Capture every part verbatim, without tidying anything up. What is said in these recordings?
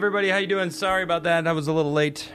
everybody. How you doing? Sorry about that. I was a little late.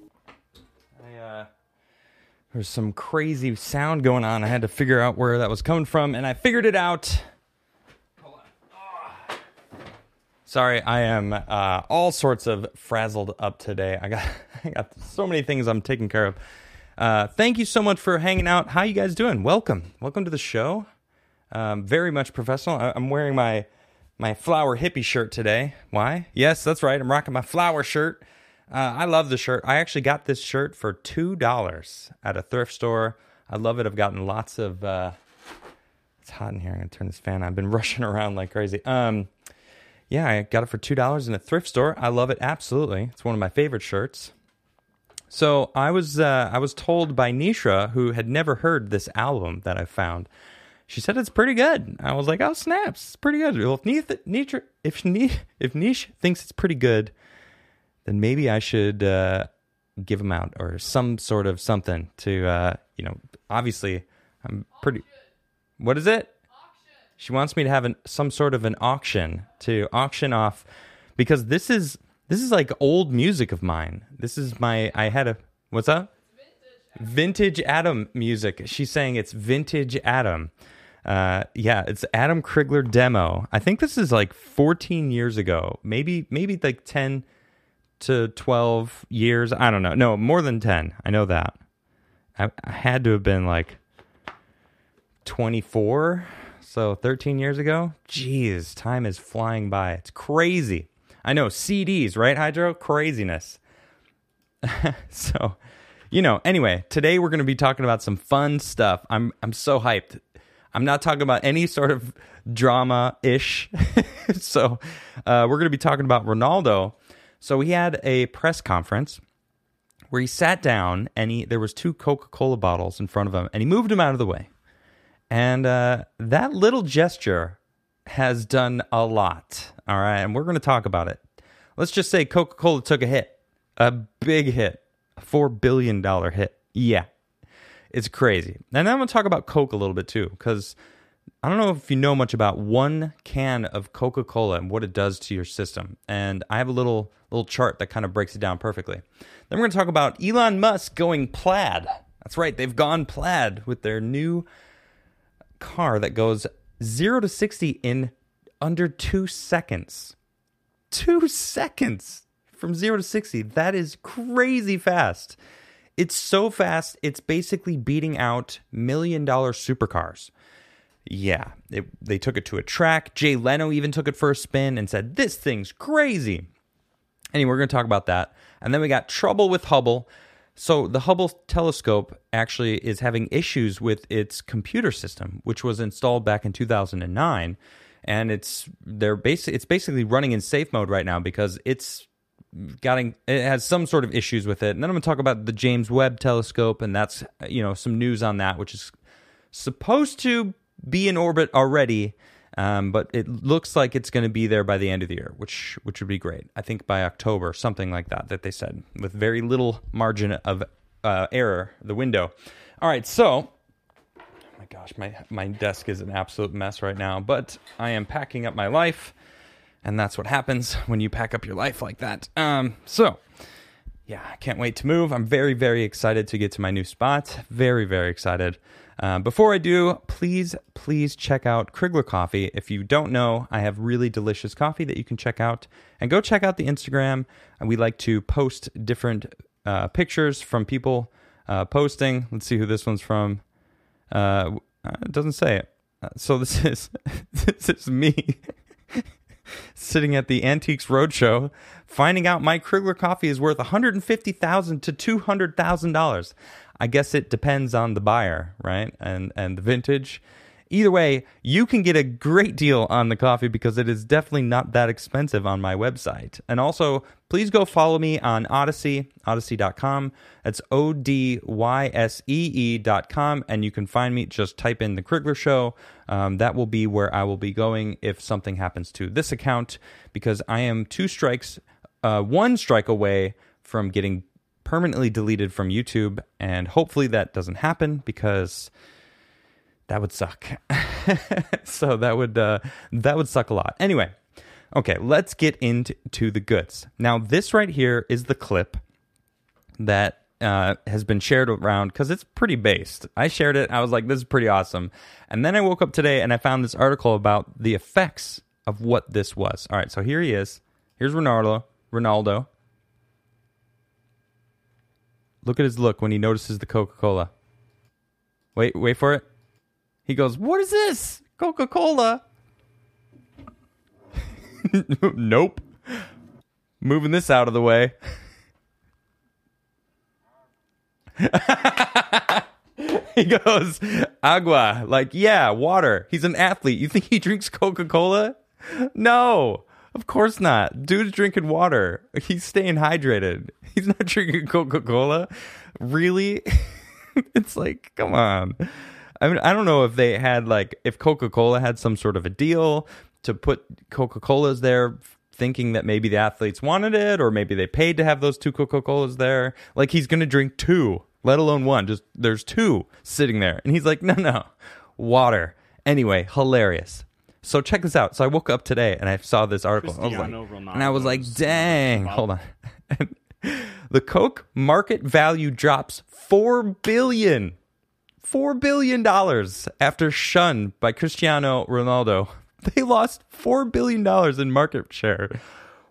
I, uh, there's some crazy sound going on. I had to figure out where that was coming from, and I figured it out. Hold on. Oh. Sorry, I am uh, all sorts of frazzled up today. I got, I got so many things I'm taking care of. Uh, thank you so much for hanging out. How you guys doing? Welcome. Welcome to the show. Um, very much professional. I, I'm wearing my... My flower hippie shirt today. Why? Yes, that's right. I'm rocking my flower shirt. Uh, I love the shirt. I actually got this shirt for two dollars at a thrift store. I love it. I've gotten lots of... Uh, it's hot in here. I'm going to turn this fan on. I've been rushing around like crazy. Um, yeah, I got it for two dollars in a thrift store. I love it. Absolutely. It's one of my favorite shirts. So I was, uh, I was told by Nisha, who had never heard this album that I found. She said it's pretty good. I was like, oh, snaps. It's pretty good. Well, if Nisha, if, if Nish thinks it's pretty good, then maybe I should uh, give him out or some sort of something to, uh, you know, obviously I'm pretty... Auction. What is it? Auction. She wants me to have an, some sort of an auction to auction off because this is this is like old music of mine. This is my... I had a... What's up? Vintage Adam music. She's saying it's vintage Adam. Uh, yeah, it's Adam Krigler demo. I think this is like fourteen years ago, maybe, maybe like ten to twelve years. I don't know. No, more than ten. I know that. I, I had to have been like twenty-four. So thirteen years ago. Jeez, time is flying by. It's crazy. I know C Ds, right, Hydro? Craziness. So, you know, anyway, today we're going to be talking about some fun stuff. I'm, I'm so hyped. I'm not talking about any sort of drama-ish. so uh, we're going to be talking about Ronaldo. So he had a press conference where he sat down and he there was two Coca-Cola bottles in front of him and he moved them out of the way. And uh, that little gesture has done a lot. All right, and we're going to talk about it. Let's just say Coca-Cola took a hit, a big hit, a four billion dollars hit. Yeah. It's crazy. And I'm going to talk about Coke a little bit too, because I don't know if you know much about one can of Coca-Cola and what it does to your system. And I have a little little chart that kind of breaks it down perfectly. Then we're going to talk about Elon Musk going plaid. That's right. They've gone plaid with their new car that goes zero to sixty in under two seconds. Two seconds from zero to sixty. That is crazy fast. It's so fast, it's basically beating out million-dollar supercars. Yeah, it, they took it to a track. Jay Leno even took it for a spin and said, this thing's crazy. Anyway, we're going to talk about that. And then we got trouble with Hubble. So the Hubble telescope actually is having issues with its computer system, which was installed back in two thousand nine. And it's they're basi- it's basically running in safe mode right now because it's... Getting, it has some sort of issues with it. And then I'm going to talk about the James Webb telescope, and that's, you know, some news on that, which is supposed to be in orbit already, um, but it looks like it's going to be there by the end of the year, which which would be great. I think by October, something like that, that they said, with very little margin of uh, error, the window. All right, so, oh my gosh, my, my desk is an absolute mess right now, but I am packing up my life. And that's what happens when you pack up your life like that. Um, so, yeah, I can't wait to move. I'm very, very excited to get to my new spot. Very, very excited. Uh, before I do, please, please check out Krigler Coffee. If you don't know, I have really delicious coffee that you can check out. And go check out the Instagram. We like to post different uh, pictures from people uh, posting. Let's see who this one's from. Uh, it doesn't say it. Uh, so this is this is me. Sitting at the Antiques Roadshow, finding out my Krigler coffee is worth one hundred fifty thousand dollars to two hundred thousand dollars. I guess it depends on the buyer, right? And and the vintage. Either way, you can get a great deal on the coffee because it is definitely not that expensive on my website. And also, please go follow me on Odyssey, odyssey dot com. That's O D Y S E E dot com. And you can find me, just type in The Krigler Show. Um, that will be where I will be going if something happens to this account, because I am two strikes, uh, one strike away from getting permanently deleted from YouTube. And hopefully that doesn't happen because... that would suck. so that would uh, that would suck a lot. Anyway, Okay, let's get into to the goods. Now, this right here is the clip that uh, has been shared around because it's pretty based. I shared it. I was like, this is pretty awesome. And then I woke up today and I found this article about the effects of what this was. All right, so here he is. Here's Ronaldo. Ronaldo. Look at his look when he notices the Coca-Cola. Wait, wait for it. He goes, what is this? Coca-Cola? Nope. Moving this out of the way. He goes, agua. Like, yeah, water. He's an athlete. You think he drinks Coca-Cola? No, of course not. Dude's drinking water. He's staying hydrated. He's not drinking Coca-Cola. Really? It's like, come on. I mean, I don't know if they had like, if Coca-Cola had some sort of a deal to put Coca-Colas there, thinking that maybe the athletes wanted it, or maybe they paid to have those two Coca-Colas there. Like, he's going to drink two, let alone one. Just there's two sitting there. And he's like, no, no, water. Anyway, hilarious. So check this out. So I woke up today and I saw this article. I was like, and I was like, dang, hold on. The Coke market value drops four billion dollars. four billion dollars after shunned by Cristiano Ronaldo. They lost four billion dollars in market share.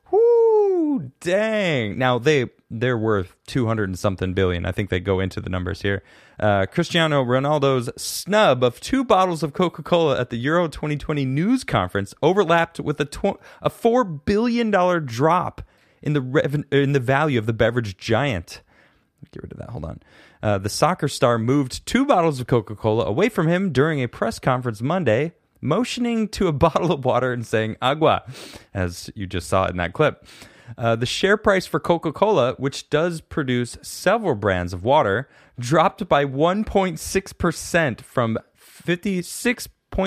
Whoo, dang. Now, they, they're worth two hundred and something billion. I think they go into the numbers here. Uh, Cristiano Ronaldo's snub of two bottles of Coca-Cola at the Euro twenty twenty news conference overlapped with a, tw- a four billion dollars drop in the reven- in the value of the beverage giant. Get rid of that. Hold on. Uh, the soccer star moved two bottles of Coca-Cola away from him during a press conference Monday, motioning to a bottle of water and saying agua, as you just saw in that clip. Uh, the share price for Coca-Cola, which does produce several brands of water, dropped by one point six percent from fifty-six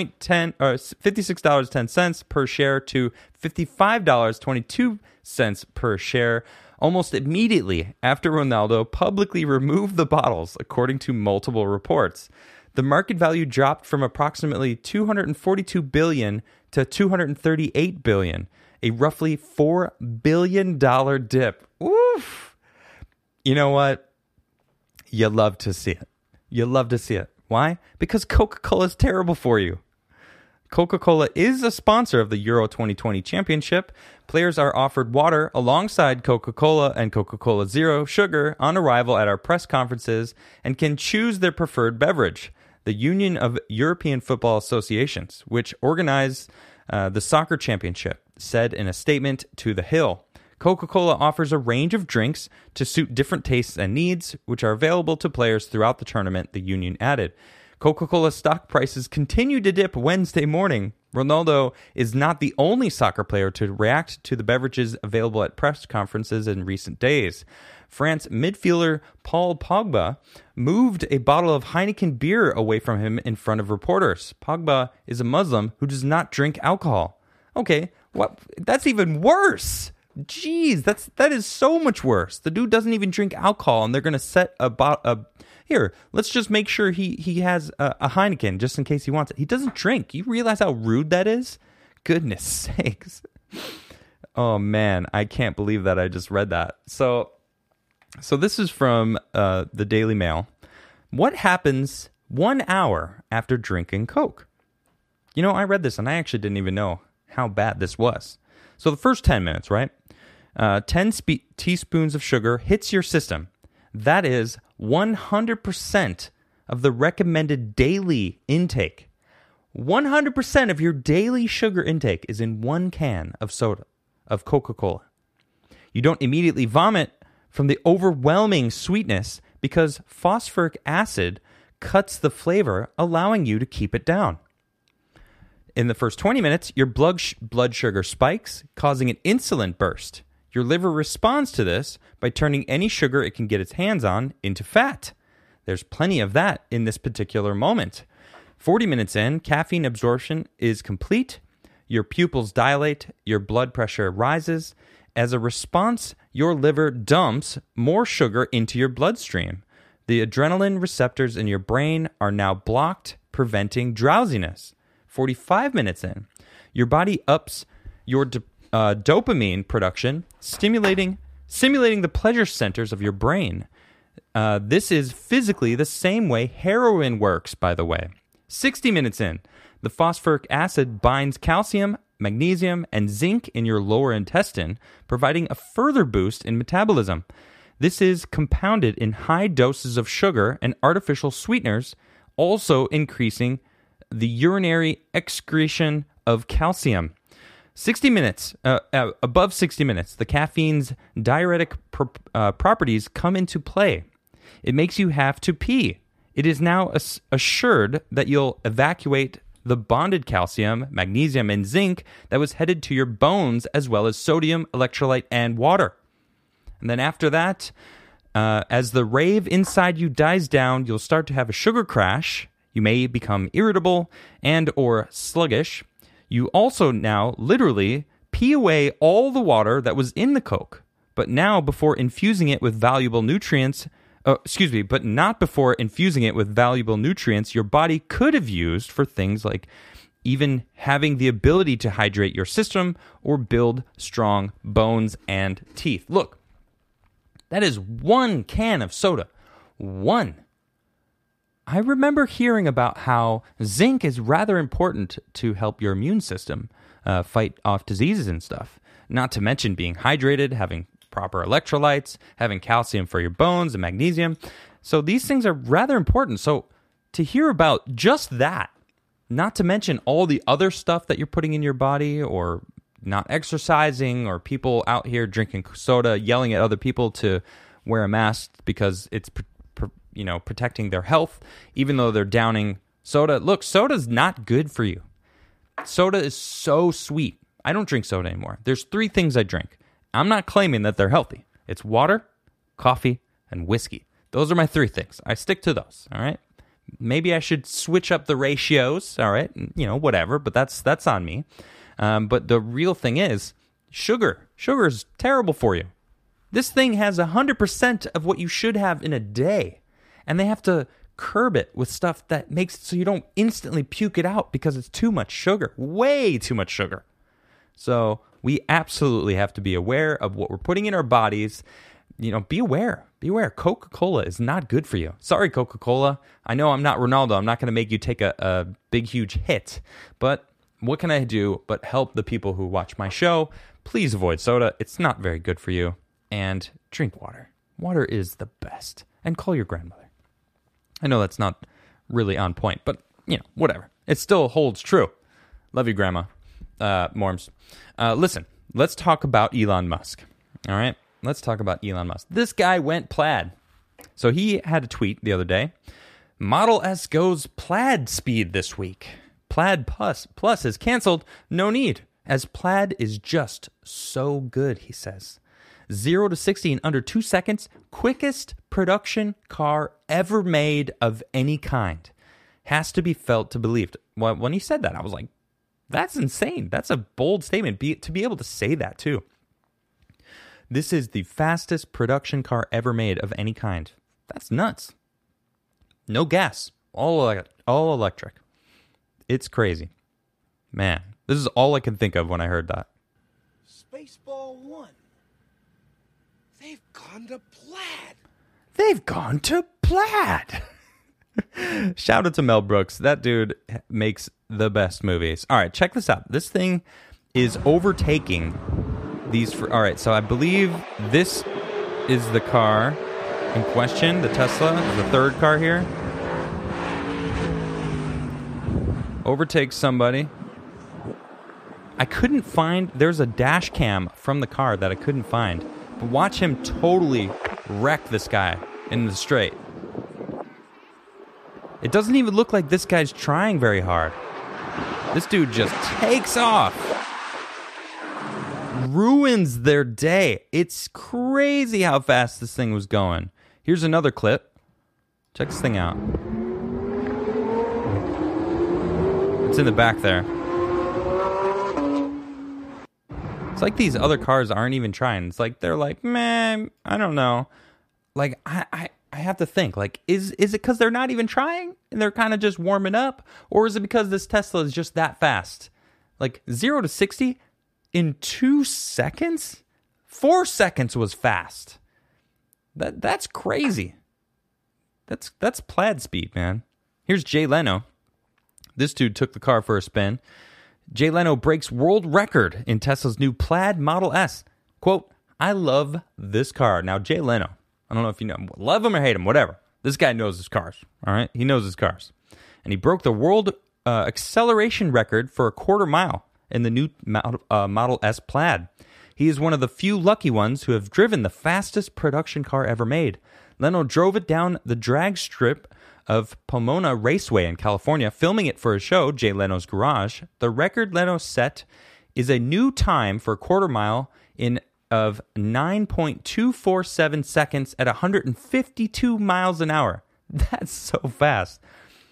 dollars and ten cents per share to fifty-five dollars and twenty-two cents per share almost immediately after Ronaldo publicly removed the bottles, according to multiple reports. The market value dropped from approximately two hundred forty-two billion dollars to two hundred thirty-eight billion dollars, a roughly four billion dollars dip. Oof. You know what? You love to see it. You love to see it. Why? Because Coca-Cola is terrible for you. Coca-Cola is a sponsor of the Euro twenty twenty Championship. Players are offered water alongside Coca-Cola and Coca-Cola Zero Sugar on arrival at our press conferences and can choose their preferred beverage. The Union of European Football Associations, which organized uh, the soccer championship, said in a statement to The Hill, Coca-Cola offers a range of drinks to suit different tastes and needs, which are available to players throughout the tournament, the union added. Coca-Cola stock prices continued to dip Wednesday morning. Ronaldo is not the only soccer player to react to the beverages available at press conferences in recent days. France midfielder Paul Pogba moved a bottle of Heineken beer away from him in front of reporters. Pogba is a Muslim who does not drink alcohol. Okay, what? That's even worse. Jeez, that's that is so much worse. The dude doesn't even drink alcohol, and they're going to set a bottle. A, here, let's just make sure he, he has a, a Heineken just in case he wants it. He doesn't drink. You realize how rude that is? Goodness sakes. Oh, man, I can't believe that I just read that. So, so this is from uh, the Daily Mail. What happens one hour after drinking Coke? You know, I read this, and I actually didn't even know how bad this was. So the first ten minutes, right? Uh, ten spe- teaspoons of sugar hits your system. That is one hundred percent of the recommended daily intake. one hundred percent of your daily sugar intake is in one can of soda, of Coca-Cola. You don't immediately vomit from the overwhelming sweetness because phosphoric acid cuts the flavor, allowing you to keep it down. In the first twenty minutes, your blood, sh- blood sugar spikes, causing an insulin burst. Your liver responds to this by turning any sugar it can get its hands on into fat. There's plenty of that in this particular moment. forty minutes in, caffeine absorption is complete. Your pupils dilate, your blood pressure rises. As a response, your liver dumps more sugar into your bloodstream. The adrenaline receptors in your brain are now blocked, preventing drowsiness. forty-five minutes in, your body ups your de- uh, dopamine production, stimulating simulating the pleasure centers of your brain. Uh, this is physically the same way heroin works, by the way. sixty minutes in, the phosphoric acid binds calcium, magnesium, and zinc in your lower intestine, providing a further boost in metabolism. This is compounded in high doses of sugar and artificial sweeteners, also increasing the urinary excretion of calcium. sixty minutes, uh, uh, above sixty minutes, the caffeine's diuretic pro- uh, properties come into play. It makes you have to pee. It is now ass- assured that you'll evacuate the bonded calcium, magnesium, and zinc that was headed to your bones, as well as sodium, electrolyte, and water. And then after that, uh, as the rave inside you dies down, you'll start to have a sugar crash. You may become irritable and or sluggish. You also now literally pee away all the water that was in the Coke, but now before infusing it with valuable nutrients, uh, excuse me, but not before infusing it with valuable nutrients your body could have used for things like even having the ability to hydrate your system or build strong bones and teeth. Look, that is one can of soda. One. I remember hearing about how zinc is rather important to help your immune system uh, fight off diseases and stuff. Not to mention being hydrated, having proper electrolytes, having calcium for your bones and magnesium. So these things are rather important. So to hear about just that, not to mention all the other stuff that you're putting in your body or not exercising or people out here drinking soda, yelling at other people to wear a mask because it's, pr- pr- you know, protecting their health, even though they're downing soda. Look, soda's not good for you. Soda is so sweet. I don't drink soda anymore. There's three things I drink. I'm not claiming that they're healthy. It's water, coffee, and whiskey. Those are my three things. I stick to those, all right? Maybe I should switch up the ratios, all right? You know, whatever, but that's that's on me. Um, but the real thing is, sugar. Sugar is terrible for you. This thing has one hundred percent of what you should have in a day. And they have to curb it with stuff that makes it so you don't instantly puke it out because it's too much sugar. Way too much sugar. So we absolutely have to be aware of what we're putting in our bodies. You know, be aware. Be aware. Coca-Cola is not good for you. Sorry, Coca-Cola. I know I'm not Ronaldo. I'm not going to make you take a, a big, huge hit. But what can I do but help the people who watch my show? Please avoid soda. It's not very good for you. And drink water. Water is the best. And call your grandmother. I know that's not really on point, but, you know, whatever. It still holds true. Love you, Grandma. Uh, Morms. Uh, listen, let's talk about Elon Musk. All right? Let's talk about Elon Musk. This guy went plaid. So he had a tweet the other day. Model S goes plaid speed this week. Plaid Plus Plus is canceled. No need, as plaid is just so good, he says. zero to sixty in under two seconds. Quickest production car ever made of any kind. Has to be felt to believed. Well, when he said that, I was like, that's insane. That's a bold statement. Be, to be able to say that, too. This is the fastest production car ever made of any kind. That's nuts. No gas. All, all electric. It's crazy. Man, this is all I can think of when I heard that. Spaceball One. They've gone to plaid. They've gone to plaid. Shout out to Mel Brooks. That dude makes the best movies. All right, check this out. This thing is overtaking these. For, all right, so I believe this is the car in question, the Tesla, the third car here. Overtakes somebody. I couldn't find, there's a dash cam from the car that I couldn't find. But watch him totally wreck this guy in the straight. It doesn't even look like this guy's trying very hard. This dude just takes off. Ruins their day. It's crazy how fast this thing was going. Here's another clip. Check this thing out. It's in the back there. It's like these other cars aren't even trying. It's like they're like, man, I don't know. Like, I, I, I have to think, like, is is it because they're not even trying and they're kind of just warming up? Or is it because this Tesla is just that fast? Like, zero to sixty in two seconds? Four seconds was fast. That That's crazy. That's that's Plaid speed, man. Here's Jay Leno. This dude took the car for a spin. Jay Leno breaks world record in Tesla's new Plaid Model S. Quote, I love this car. Now, Jay Leno, I don't know if you know him, love him or hate him, whatever. This guy knows his cars, all right? He knows his cars. And he broke the world uh, acceleration record for a quarter mile in the new Model, uh, Model S Plaid. He is one of the few lucky ones who have driven the fastest production car ever made. Leno drove it down the drag strip of Pomona Raceway in California, filming it for a show, Jay Leno's Garage. The record Leno set is a new time for a quarter mile in of nine point two four seven seconds at one hundred fifty-two miles an hour. That's so fast.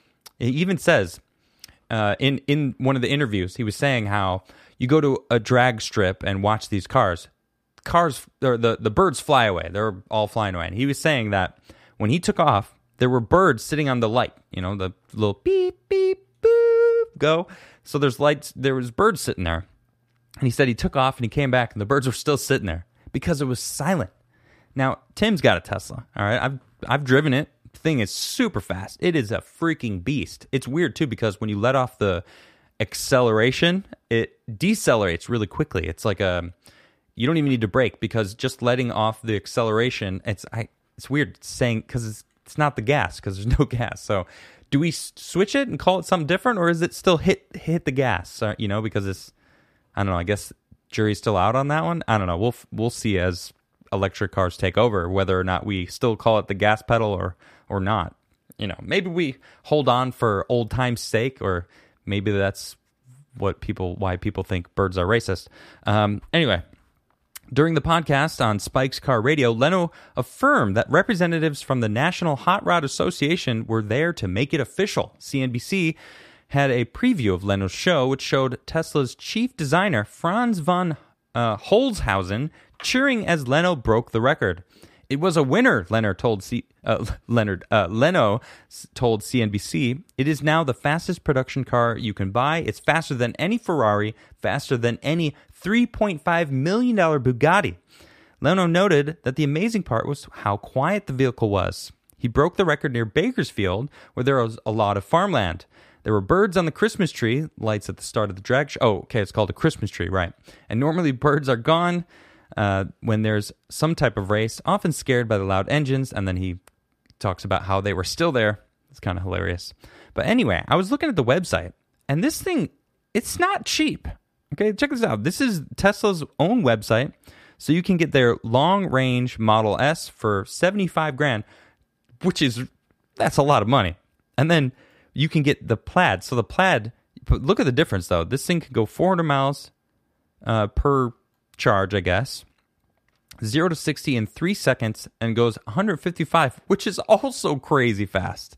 It even says, uh, in, in one of the interviews, he was saying how you go to a drag strip and watch these cars. Cars, or the, the birds fly away. They're all flying away. And he was saying that when he took off, there were birds sitting on the light, you know, the little beep, beep, boop, go. So there's lights, there was birds sitting there. And he said he took off and he came back and the birds were still sitting there because it was silent. Now, Tim's got a Tesla, all right? I've I've driven it. The thing is super fast. It is a freaking beast. It's weird, too, because when you let off the acceleration, it decelerates really quickly. It's like a, you don't even need to brake because just letting off the acceleration, it's I, it's weird saying, because it's It's not the gas because there's no gas. So do we s- switch it and call it something different, or is it still hit hit the gas? Uh, you know, because it's, I don't know. I guess jury's still out on that one. I don't know. We'll we'll see as electric cars take over whether or not we still call it the gas pedal or or not. You know, maybe we hold on for old time's sake, or maybe that's what people why people think birds are racist. Um, anyway. During the podcast on Spike's Car Radio, Leno affirmed that representatives from the National Hot Rod Association were there to make it official. C N B C had a preview of Leno's show, which showed Tesla's chief designer, Franz von uh, Holzhausen, cheering as Leno broke the record. It was a winner, Leonard told C- uh, Leonard uh, Leno told C N B C. It is now the fastest production car you can buy. It's faster than any Ferrari, faster than any three point five million dollars Bugatti. Leno noted that the amazing part was how quiet the vehicle was. He broke the record near Bakersfield, where there was a lot of farmland. There were birds on the Christmas tree, lights at the start of the drag show. Oh, okay, it's called a Christmas tree, right. And normally birds are gone uh, when there's some type of race, often scared by the loud engines, and then he talks about how they were still there. It's kind of hilarious. But anyway, I was looking at the website, and this thing, it's not cheap. Okay, check this out. This is Tesla's own website, so you can get their long-range Model S for seventy-five grand, which is, that's a lot of money. And then you can get the Plaid. So the Plaid, look at the difference, though. This thing can go four hundred miles uh, per charge, I guess. zero to sixty in three seconds and goes one hundred fifty-five, which is also crazy fast.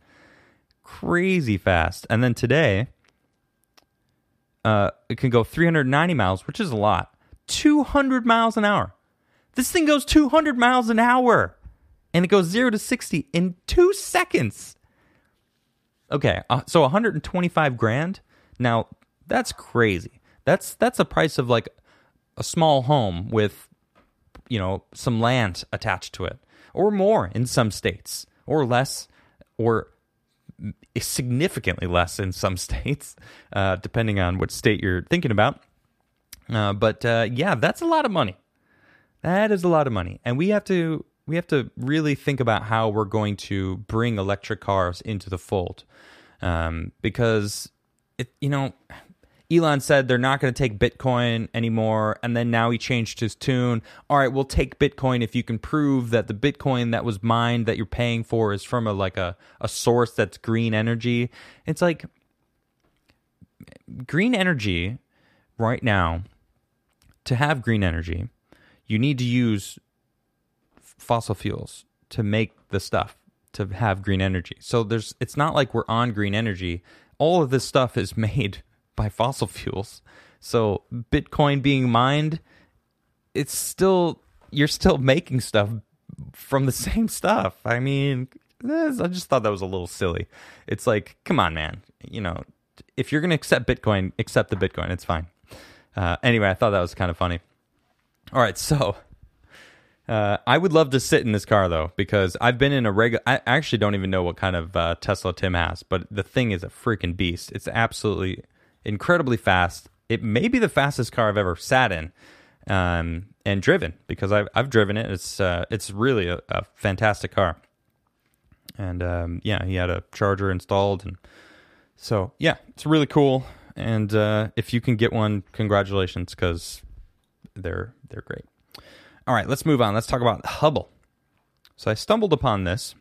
Crazy fast. And then today, uh, it can go three hundred ninety miles, which is a lot. two hundred miles an hour. This thing goes two hundred miles an hour. And it goes zero to sixty in two seconds. Okay, uh, so one hundred twenty-five grand. Now, that's crazy. That's that's a price of like a small home with, you know, some land attached to it, or more in some states, or less, or significantly less in some states, uh, depending on what state you're thinking about. Uh, but uh, yeah, that's a lot of money. That is a lot of money, and we have to we have to really think about how we're going to bring electric cars into the fold, um, because it, you know, Elon said they're not going to take Bitcoin anymore, and then now he changed his tune. All right, we'll take Bitcoin if you can prove that the Bitcoin that was mined that you're paying for is from a like a, a source that's green energy. It's like green energy right now. To have green energy, you need to use fossil fuels to make the stuff to have green energy. So there's it's not like we're on green energy. All of this stuff is made by fossil fuels. So Bitcoin being mined, it's still, you're still making stuff from the same stuff. I mean, I just thought that was a little silly. It's like, come on, man. You know, if you're going to accept Bitcoin, accept the Bitcoin. It's fine. Uh, anyway, I thought that was kind of funny. All right, so uh, I would love to sit in this car, though, because I've been in a regular... I actually don't even know what kind of uh, Tesla Tim has, but the thing is a freaking beast. It's absolutely incredibly fast. It may be the fastest car I've ever sat in um, and driven, because I've, I've driven it. It's uh, it's really a, a fantastic car. And um, yeah, he had a charger installed. And so, yeah, it's really cool. And uh, if you can get one, congratulations, because they're they're great. All right, let's move on. Let's talk about Hubble. So I stumbled upon this.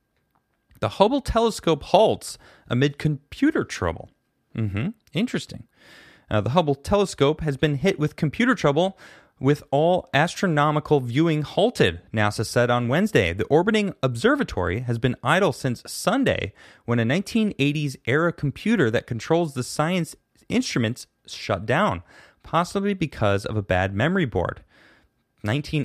The Hubble telescope halts amid computer trouble. Mm-hmm. Interesting. Uh, the Hubble telescope has been hit with computer trouble, with all astronomical viewing halted, NASA said on Wednesday. The orbiting observatory has been idle since Sunday, when a nineteen eighties-era computer that controls the science instruments shut down, possibly because of a bad memory board. nineteen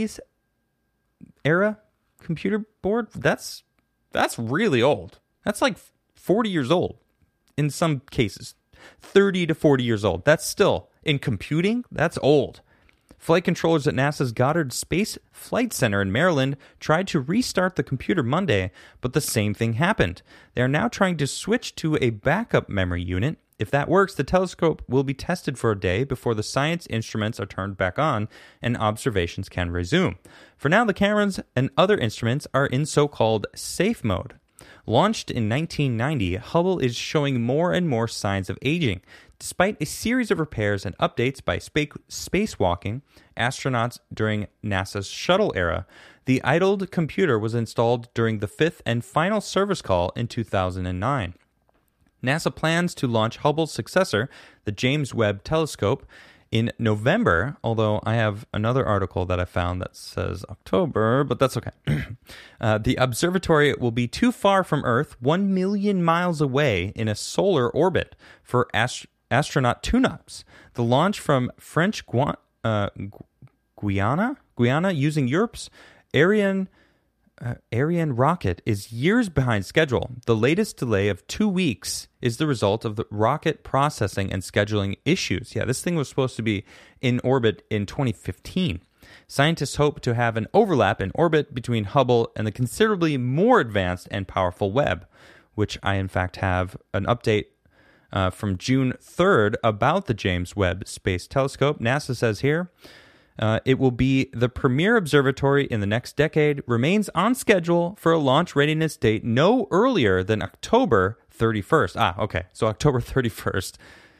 eighties-era computer board? That's that's really old. That's like forty years old in some cases. thirty to forty years old. That's still, in computing, that's old. Flight controllers at NASA's Goddard Space Flight Center in Maryland tried to restart the computer Monday, but the same thing happened. They are now trying to switch to a backup memory unit. If that works, the telescope will be tested for a day before the science instruments are turned back on and observations can resume. For now, the cameras and other instruments are in so-called safe mode. Launched in nineteen ninety, Hubble is showing more and more signs of aging. Despite a series of repairs and updates by spa- spacewalking astronauts during NASA's shuttle era, the idled computer was installed during the fifth and final service call in two thousand nine. NASA plans to launch Hubble's successor, the James Webb Telescope, in November, although I have another article that I found that says October, but that's okay. uh, the observatory will be too far from Earth, one million miles away in a solar orbit for ast- astronaut tune-ups. The launch from French Gua- uh, Guyana, Guyana using Europe's Ariane Uh, Ariane rocket is years behind schedule. The latest delay of two weeks is the result of the rocket processing and scheduling issues. Yeah, this thing was supposed to be in orbit in twenty fifteen. Scientists hope to have an overlap in orbit between Hubble and the considerably more advanced and powerful Webb, which I in fact have an update uh, from June third about the James Webb Space Telescope. NASA says here, Uh, it will be the premier observatory in the next decade, remains on schedule for a launch readiness date no earlier than October thirty-first. Ah, okay. So October thirty-first.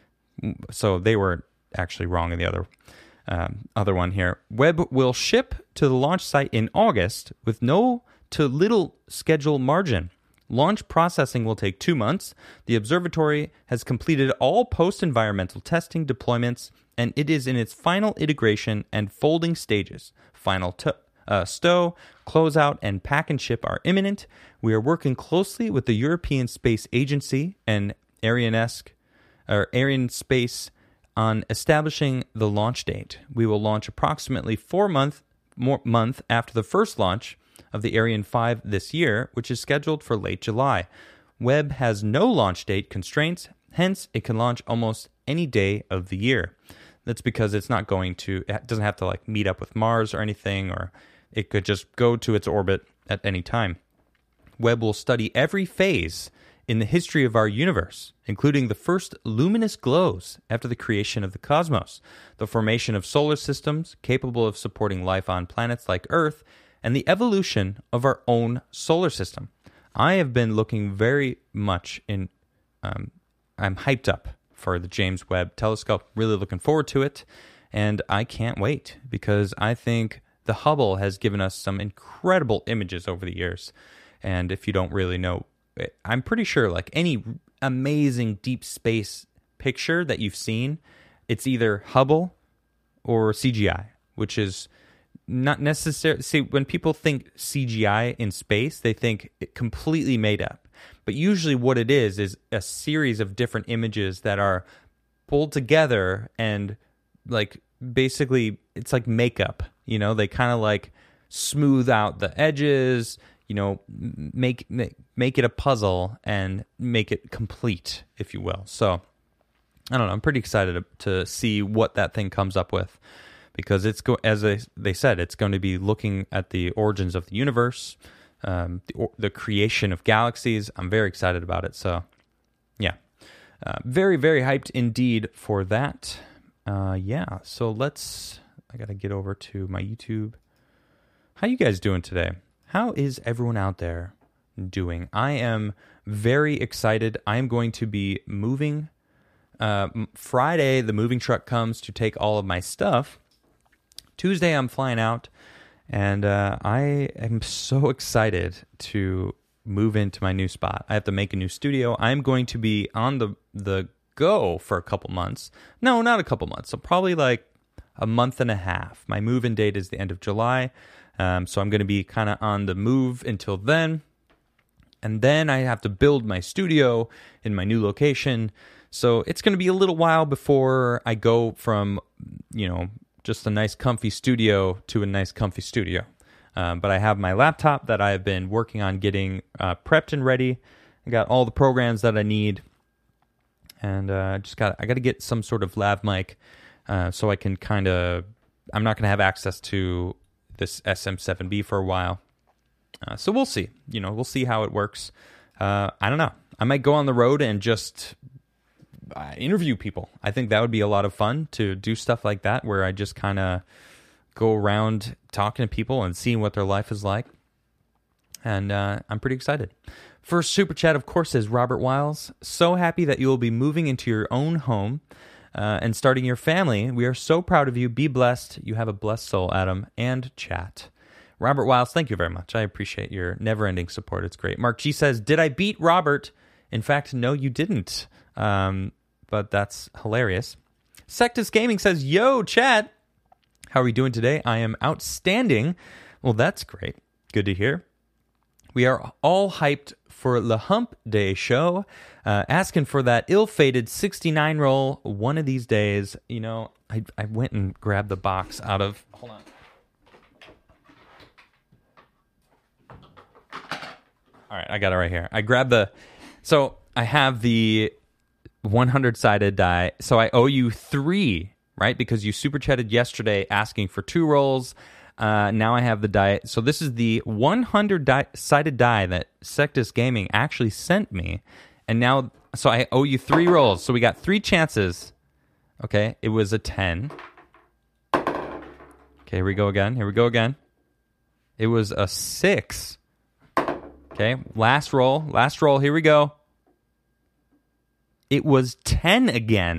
So they were actually wrong in the other um, other one here. Webb will ship to the launch site in August with no to little schedule margin. Launch processing will take two months. The observatory has completed all post-environmental testing deployments, and it is in its final integration and folding stages. Final t- uh, stow, closeout, and pack and ship are imminent. We are working closely with the European Space Agency and Arianesque, or Arianespace on establishing the launch date. We will launch approximately four month, more month after the first launch of the Ariane five this year, which is scheduled for late July. Webb has no launch date constraints, hence it can launch almost any day of the year. That's because it's not going to, it doesn't have to like meet up with Mars or anything, or it could just go to its orbit at any time. Webb will study every phase in the history of our universe, including the first luminous glows after the creation of the cosmos, the formation of solar systems capable of supporting life on planets like Earth, and the evolution of our own solar system. I have been looking very much in, um, I'm hyped up for the James Webb Telescope, really looking forward to it, and I can't wait, because I think the Hubble has given us some incredible images over the years, and if you don't really know, I'm pretty sure like any amazing deep space picture that you've seen, it's either Hubble or C G I, which is not necessarily... See, when people think C G I in space, they think it completely made up. But usually what it is is a series of different images that are pulled together and like basically it's like makeup, you know, they kind of like smooth out the edges, you know, make, make make it a puzzle and make it complete, if you will. So I don't know. I'm pretty excited to, to see what that thing comes up with, because it's go as they, they said, it's going to be looking at the origins of the universe, um, the, the creation of galaxies. I'm very excited about it. So, yeah, uh, very very hyped indeed for that. Uh, yeah. So let's. I gotta get over to my YouTube. How you guys doing today? How is everyone out there doing? I am very excited. I am going to be moving. Uh, Friday, the moving truck comes to take all of my stuff. Tuesday, I'm flying out, and uh, I am so excited to move into my new spot. I have to make a new studio. I'm going to be on the the go for a couple months. No, not a couple months. So probably like a month and a half. My move-in date is the end of July. Um, so I'm going to be kind of on the move until then. And then I have to build my studio in my new location. So it's going to be a little while before I go from, you know, just a nice comfy studio to a nice comfy studio. Um, but I have my laptop that I've been working on getting uh, prepped and ready. I got all the programs that I need. And uh, just got I got to get some sort of lav mic uh, so I can kind of, I'm not going to have access to this S M seven B for a while. Uh, so we'll see. You know, we'll see how it works. Uh, I don't know. I might go on the road and just uh, interview people. I think that would be a lot of fun to do stuff like that, where I just kind of go around talking to people and seeing what their life is like. And uh, I'm pretty excited. First super chat, of course, is Robert Wiles. So happy that you will be moving into your own home uh, and starting your family. We are so proud of you. Be blessed. You have a blessed soul, Adam, and chat. Robert Wiles, thank you very much. I appreciate your never-ending support. It's great. Mark G says, did I beat Robert? In fact, no, you didn't. Um, but that's hilarious. Sectus Gaming says, yo, chat. How are we doing today? I am outstanding. Well, that's great. Good to hear. We are all hyped for the Hump Day show, uh, asking for that ill-fated sixty-nine roll one of these days. You know, I, I went and grabbed the box out of... Hold on. All right, I got it right here. I grabbed the... So I have the one hundred-sided die. So I owe you three, right? Because you super chatted yesterday asking for two rolls. Uh, now I have the die. So this is the one hundred-sided die that Sectus Gaming actually sent me. And now... So I owe you three rolls. So we got three chances. Okay, it was a ten. Okay, here we go again. Here we go again. It was a six. Okay, last roll. Last roll. Here we go. It was ten again.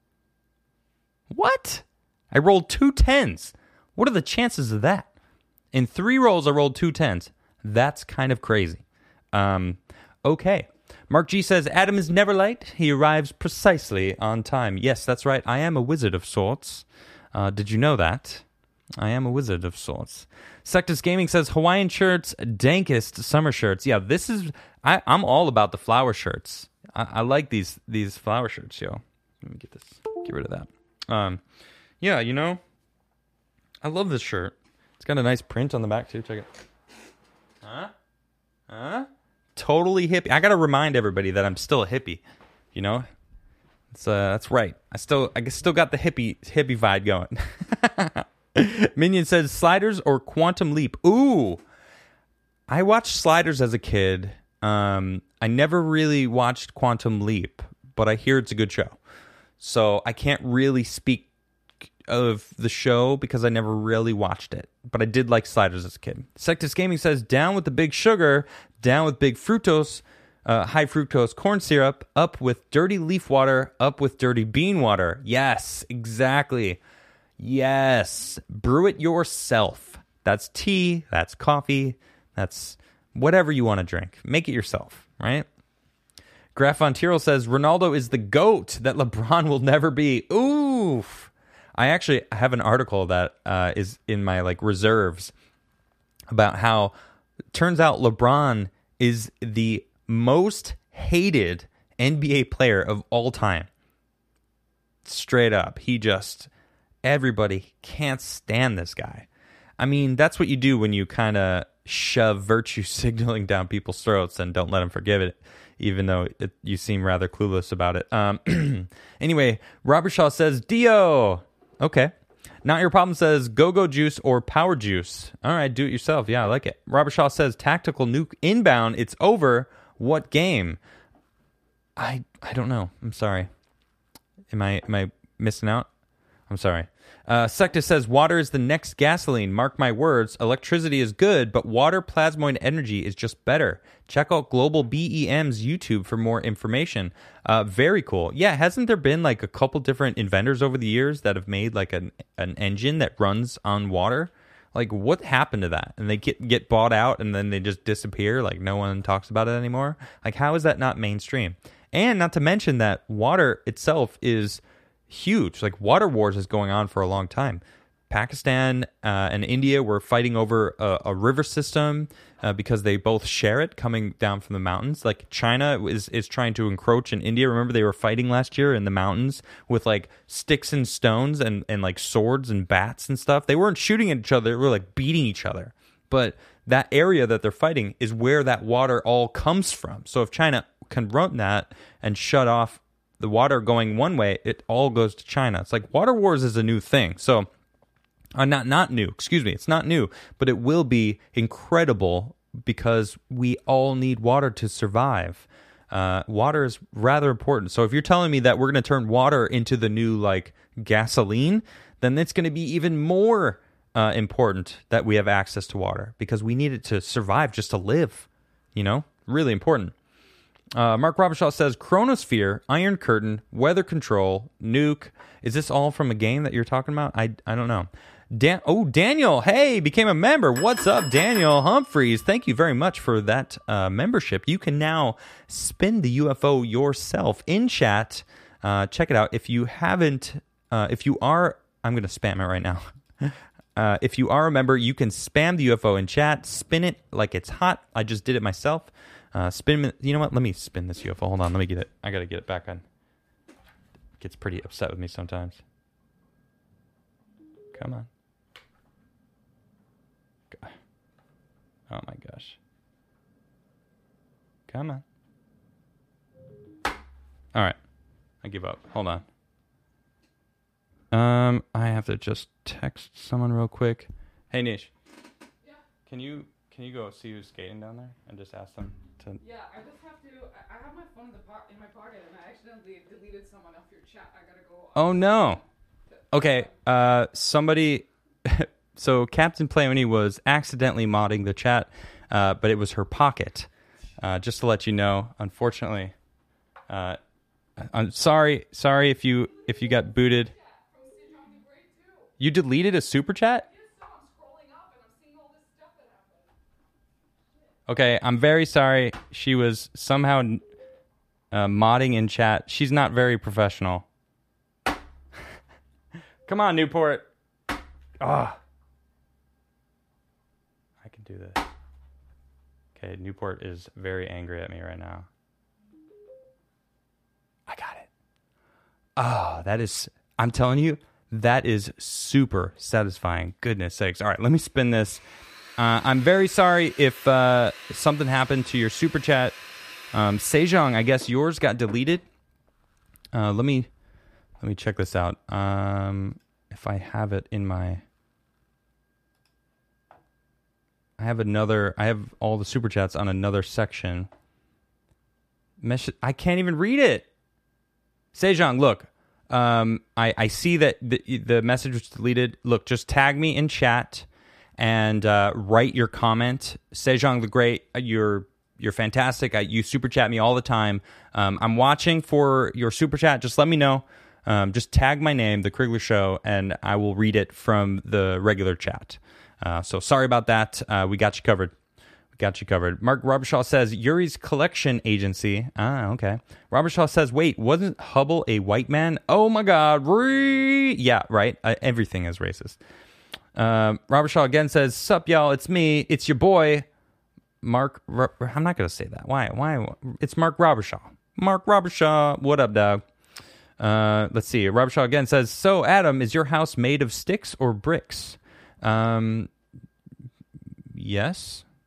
What? I rolled two tens. What are the chances of that? In three rolls, I rolled two tens. That's kind of crazy. Um, okay. Mark G says, Adam is never late. He arrives precisely on time. Yes, that's right. I am a wizard of sorts. Uh, did you know that? I am a wizard of sorts. Sectus Gaming says, Hawaiian shirts, dankest summer shirts. Yeah, this is... I, I'm all about the flower shirts. I, I like these these flower shirts, yo. Let me get this. Get rid of that. Um, yeah, you know, I love this shirt. It's got a nice print on the back, too. Check it. Huh? Huh? Totally hippie. I got to remind everybody that I'm still a hippie, you know? It's, uh, that's right. I still I still got the hippie hippie vibe going. Minion says, Sliders or Quantum Leap? Ooh, I watched Sliders as a kid. Um, I never really watched Quantum Leap, but I hear it's a good show. So I can't really speak of the show because I never really watched it. But I did like Sliders as a kid. Sectus Gaming says, down with the big sugar, down with big fructose, uh, high fructose corn syrup, up with dirty leaf water, up with dirty bean water. Yes, exactly. Yes, brew it yourself. That's tea, that's coffee, that's whatever you want to drink. Make it yourself, right? Graf von Tyrol says, Ronaldo is the GOAT that LeBron will never be. Oof. I actually have an article that uh, is in my like reserves about how it turns out LeBron is the most hated N B A player of all time. Straight up. He just... Everybody can't stand this guy. I mean, that's what you do when you kind of, shove virtue signaling down people's throats and don't let them forgive it, even though it, you seem rather clueless about it. Um, anyway, Robert Shaw says, Dio. Okay. Not Your Problem says, Go-Go Juice or Power Juice. All right, do it yourself. Yeah, I like it. Robert Shaw says, Tactical Nuke Inbound. It's over. What game? I I don't know. I'm sorry. Am I am I missing out? I'm sorry. Uh, Secta says, water is the next gasoline. Mark my words. Electricity is good, but water plasmoid energy is just better. Check out Global B E M's YouTube for more information. Uh, very cool. Yeah, hasn't there been like a couple different inventors over the years that have made like an, an engine that runs on water? Like, what happened to that? And they get, get bought out and then they just disappear. Like, no one talks about it anymore. Like, how is that not mainstream? And not to mention that water itself is huge. Like, water wars is going on for a long time. Pakistan uh, and India were fighting over a, a river system uh, because they both share it coming down from the mountains. Like, China is, is trying to encroach in India. Remember, they were fighting last year in the mountains with like sticks and stones and, and like swords and bats and stuff. They weren't shooting at each other. They were like beating each other. But that area that they're fighting is where that water all comes from. So if China can run that and shut off the water going one way, it all goes to China. It's like water wars is a new thing. So, uh, not not new, excuse me, it's not new, but it will be incredible because we all need water to survive. Uh, water is rather important. So if you're telling me that we're going to turn water into the new, like, gasoline, then it's going to be even more uh, important that we have access to water because we need it to survive, just to live, you know? Really important. Uh, Mark Robichaud says, Chronosphere, Iron Curtain, Weather Control, Nuke. Is this all from a game that you're talking about? I, I don't know. Dan- oh, Daniel, hey, became a member. What's up, Daniel Humphreys? Thank you very much for that uh, membership. You can now spin the U F O yourself in chat. Uh, check it out. If you haven't, uh, if you are, I'm going to spam it right now. uh, if you are a member, you can spam the U F O in chat, spin it like it's hot. I just did it myself. Uh, spin, you know what? Let me spin this U F O. Hold on, let me get it. I gotta get it back on. It gets pretty upset with me sometimes. Come on. God. Oh my gosh. Come on. All right, I give up. Hold on. Um, I have to just text someone real quick. Hey, Nish. Yeah. Can you can you go see who's skating down there and just ask them? Yeah, I just have to. I have my phone in, the po- in my pocket, and I accidentally deleted someone off your chat. I gotta go. Oh no. Okay. Uh, somebody. So Captain Playoni was accidentally modding the chat, uh, but it was her pocket. Uh, just to let you know. Unfortunately, uh, I'm sorry. Sorry if you if you got booted. You deleted a super chat? Okay, I'm very sorry. She was somehow uh, modding in chat. She's not very professional. Come on, Newport. Ah, I can do this. Okay, Newport is very angry at me right now. I got it. Oh, that is, I'm telling you, that is super satisfying. Goodness sakes. All right, let me spin this. Uh, I'm very sorry if uh, something happened to your super chat. Um, Sejong, I guess yours got deleted. Uh, let me let me check this out. Um, if I have it in my, I have another. I have all the super chats on another section. Mesh, I can't even read it. Sejong, look. Um, I I see that the the message was deleted. Look, just tag me in chat. And uh, write your comment. Sejong the Great, you're you're fantastic. I, you super chat me all the time. Um, I'm watching for your super chat. Just let me know. Um, just tag my name, The Krigler Show, and I will read it from the regular chat. Uh, so sorry about that. Uh, we got you covered. We got you covered. Mark Robershaw says, Yuri's Collection Agency. Ah, okay. Robershaw says, wait, wasn't Hubble a white man? Oh my God. Re- yeah, right. Uh, everything is racist. Um, Robert Shaw again says, sup, y'all, it's me. It's your boy, Mark. Ro- I'm not going to say that. Why? Why? It's Mark Robershaw. Mark Robershaw. What up, dog? Uh, let's see. Robershaw again says, so, Adam, is your house made of sticks or bricks? Um, yes.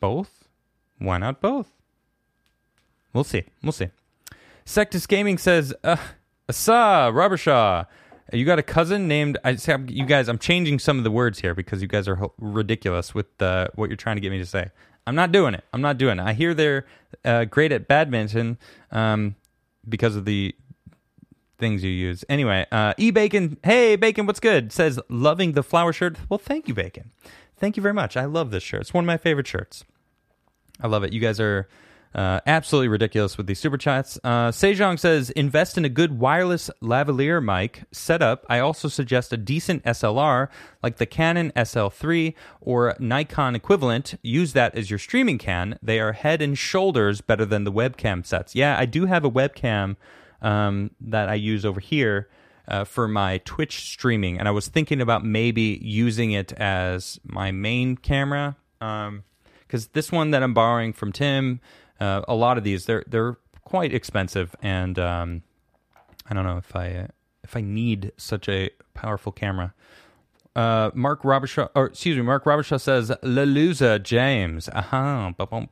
both? Why not both? We'll see. We'll see. Sectus Gaming says, uh, Asa, Rubbershaw, you got a cousin named, I say, you guys, I'm changing some of the words here because you guys are ho- ridiculous with uh, what you're trying to get me to say. I'm not doing it. I'm not doing it. I hear they're uh, great at badminton um, because of the things you use. Anyway, uh, E-Bacon, hey, Bacon, what's good? Says, loving the flower shirt. Well, thank you, Bacon. Thank you very much. I love this shirt. It's one of my favorite shirts. I love it. You guys are uh, absolutely ridiculous with these super chats. Uh, Sejong says, invest in a good wireless lavalier mic setup. I also suggest a decent S L R like the Canon S L three or Nikon equivalent. Use that as your streaming can. They are head and shoulders better than the webcam sets. Yeah, I do have a webcam um, that I use over here uh, for my Twitch streaming, and I was thinking about maybe using it as my main camera. Um, because this one that I'm borrowing from Tim, uh, a lot of these they're they're quite expensive, and um, I don't know if I uh, if I need such a powerful camera. Uh, Mark Robershaw, or excuse me, Mark Robershaw says, Laluza James. Aha, uh-huh.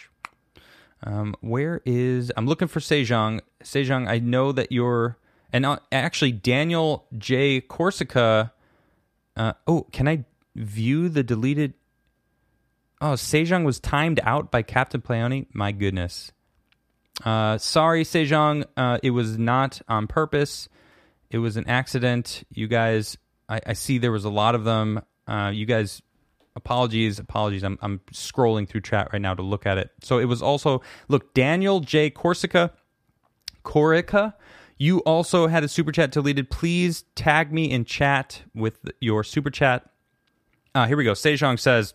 Um, where is? I'm looking for Sejong. Sejong, I know that you're, and uh, actually Daniel J Corsica. Uh, oh, can I view the deleted? Oh, Sejong was timed out by Captain Playoni. My goodness. Uh, sorry, Sejong. Uh, it was not on purpose. It was an accident. You guys, I, I see there was a lot of them. Uh, you guys, apologies, apologies. I'm, I'm scrolling through chat right now to look at it. So it was also, look, Daniel J. Corsica, Corica, you also had a super chat deleted. Please tag me in chat with your super chat. Uh, here we go. Sejong says,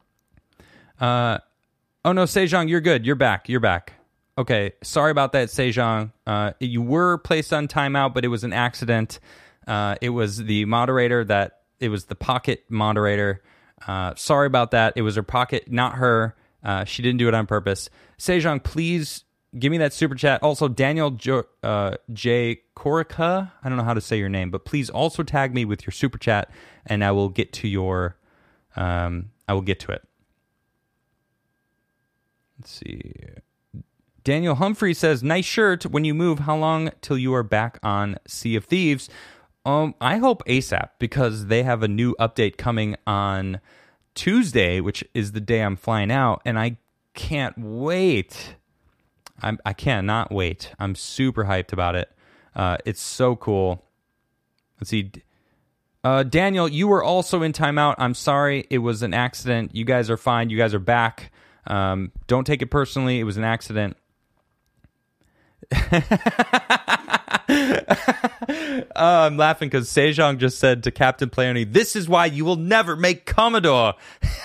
Uh, oh no, Sejong, you're good. You're back. You're back. Okay, sorry about that, Sejong. Uh, you were placed on timeout, but it was an accident. Uh, it was the moderator that, it was the Pocket moderator. Uh, sorry about that. It was her Pocket, not her. Uh, she didn't do it on purpose. Sejong, please give me that super chat. Also, Daniel jo- uh, J. Corica, I don't know how to say your name, but please also tag me with your super chat, and I will get to your, um, I will get to it. Let's see. Daniel Humphrey says, nice shirt. When you move, how long till you are back on Sea of Thieves? Um, I hope ASAP, because they have a new update coming on Tuesday, which is the day I'm flying out, and I can't wait. I'm, I cannot wait. I'm super hyped about it. Uh, it's so cool. Let's see. Uh, Daniel, you were also in timeout. I'm sorry. It was an accident. You guys are fine. You guys are back. Um, don't take it personally. It was an accident. uh, I'm laughing because Sejong just said to Captain Playoni, this is why you will never make Commodore.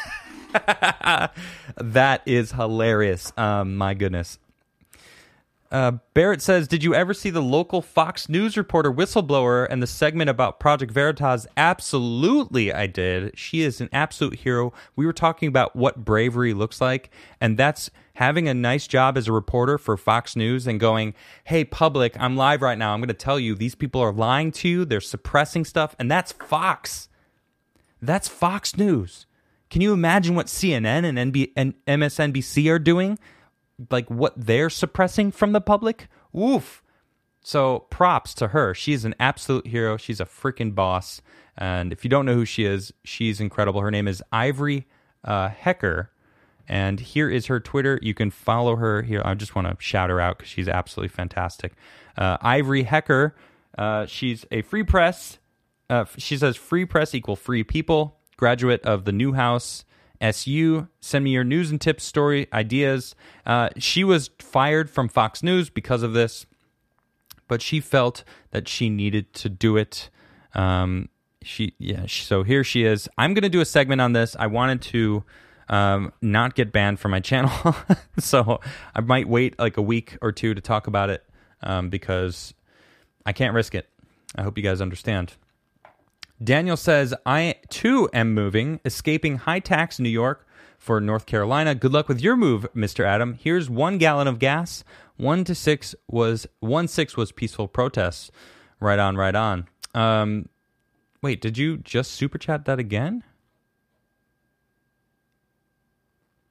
That is hilarious. Um, my goodness. Uh, Barrett says, did you ever see the local Fox News reporter whistleblower and the segment about Project Veritas? Absolutely, I did. She is an absolute hero. We were talking about what bravery looks like, and that's having a nice job as a reporter for Fox News and going, hey, public, I'm live right now. I'm going to tell you these people are lying to you. They're suppressing stuff, and that's Fox. That's Fox News. Can you imagine what C N N and, N B- and M S N B C are doing? Like what they're suppressing from the public? Woof. So props to her. She's an absolute hero. She's a freaking boss. And if you don't know who she is, she's incredible. Her name is Ivory uh, Hecker. And here is her Twitter. You can follow her here. I just want to shout her out because she's absolutely fantastic. Uh, Ivory Hecker. Uh, she's a free press. Uh, she says free press equal free people. Graduate of the Newhouse S U. Send me your news and tips, story, ideas. Uh, she was fired from Fox News because of this, but she felt that she needed to do it. Um, she, yeah. So here she is. I'm going to do a segment on this. I wanted to um, not get banned from my channel, so I might wait like a week or two to talk about it um, because I can't risk it. I hope you guys understand. Daniel says, I too am moving, escaping high tax New York for North Carolina. Good luck with your move, Mister Adam. Here's one gallon of gas. One to six was one six was peaceful protests. Right on, right on. Um, wait, did you just super chat that again?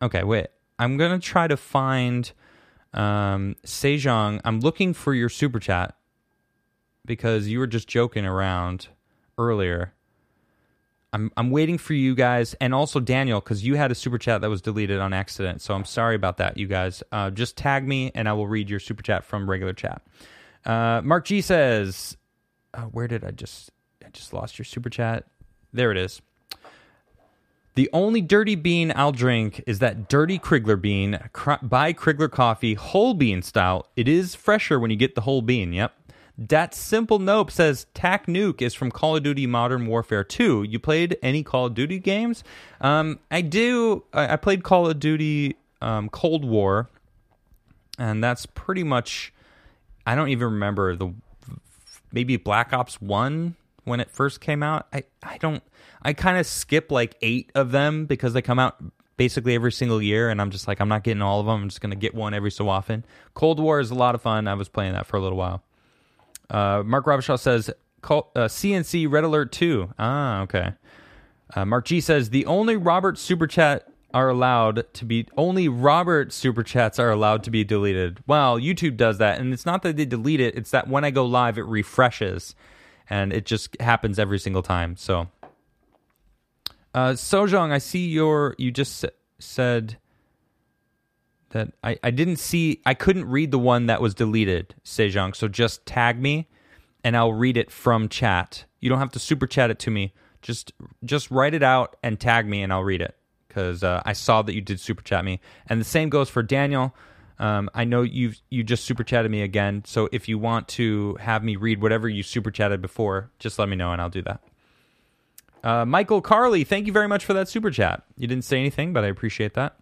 Okay, wait. I'm going to try to find um, Sejong. I'm looking for your super chat because you were just joking around earlier. I'm I'm waiting for you guys, and also Daniel, because you had a super chat that was deleted on accident. So I'm sorry about that, you guys. Uh, just tag me, and I will read your super chat from regular chat. Uh, Mark G says, oh, "Where did I just? I just lost your super chat. There it is. The only dirty bean I'll drink is that dirty Krigler bean. Cr- buy Krigler coffee, whole bean style. It is fresher when you get the whole bean. Yep." Dat Simple Nope says, Tac Nuke is from Call of Duty Modern Warfare two. You played any Call of Duty games? Um, I do. I, I played Call of Duty um, Cold War, and that's pretty much, I don't even remember, the maybe Black Ops one when it first came out. I, I don't, I kind of skip like eight of them because they come out basically every single year, and I'm just like, I'm not getting all of them. I'm just going to get one every so often. Cold War is a lot of fun. I was playing that for a little while. Uh, Mark Robichaud says, call, uh, C N C Red Alert two. Ah, okay. Uh, Mark G says, the only Robert Super Chat are allowed to be, only Robert Super Chats are allowed to be deleted. Well, YouTube does that, and it's not that they delete it, it's that when I go live, it refreshes, and it just happens every single time, so. Uh, Sojong, I see your, you just said that I, I didn't see, I couldn't read the one that was deleted, Sejong, so just tag me, and I'll read it from chat. You don't have to super chat it to me. Just just write it out and tag me, and I'll read it, because uh, I saw that you did super chat me. And the same goes for Daniel. Um, I know you you just super chatted me again, so if you want to have me read whatever you super chatted before, just let me know, and I'll do that. Uh, Michael Carley, thank you very much for that super chat. You didn't say anything, but I appreciate that.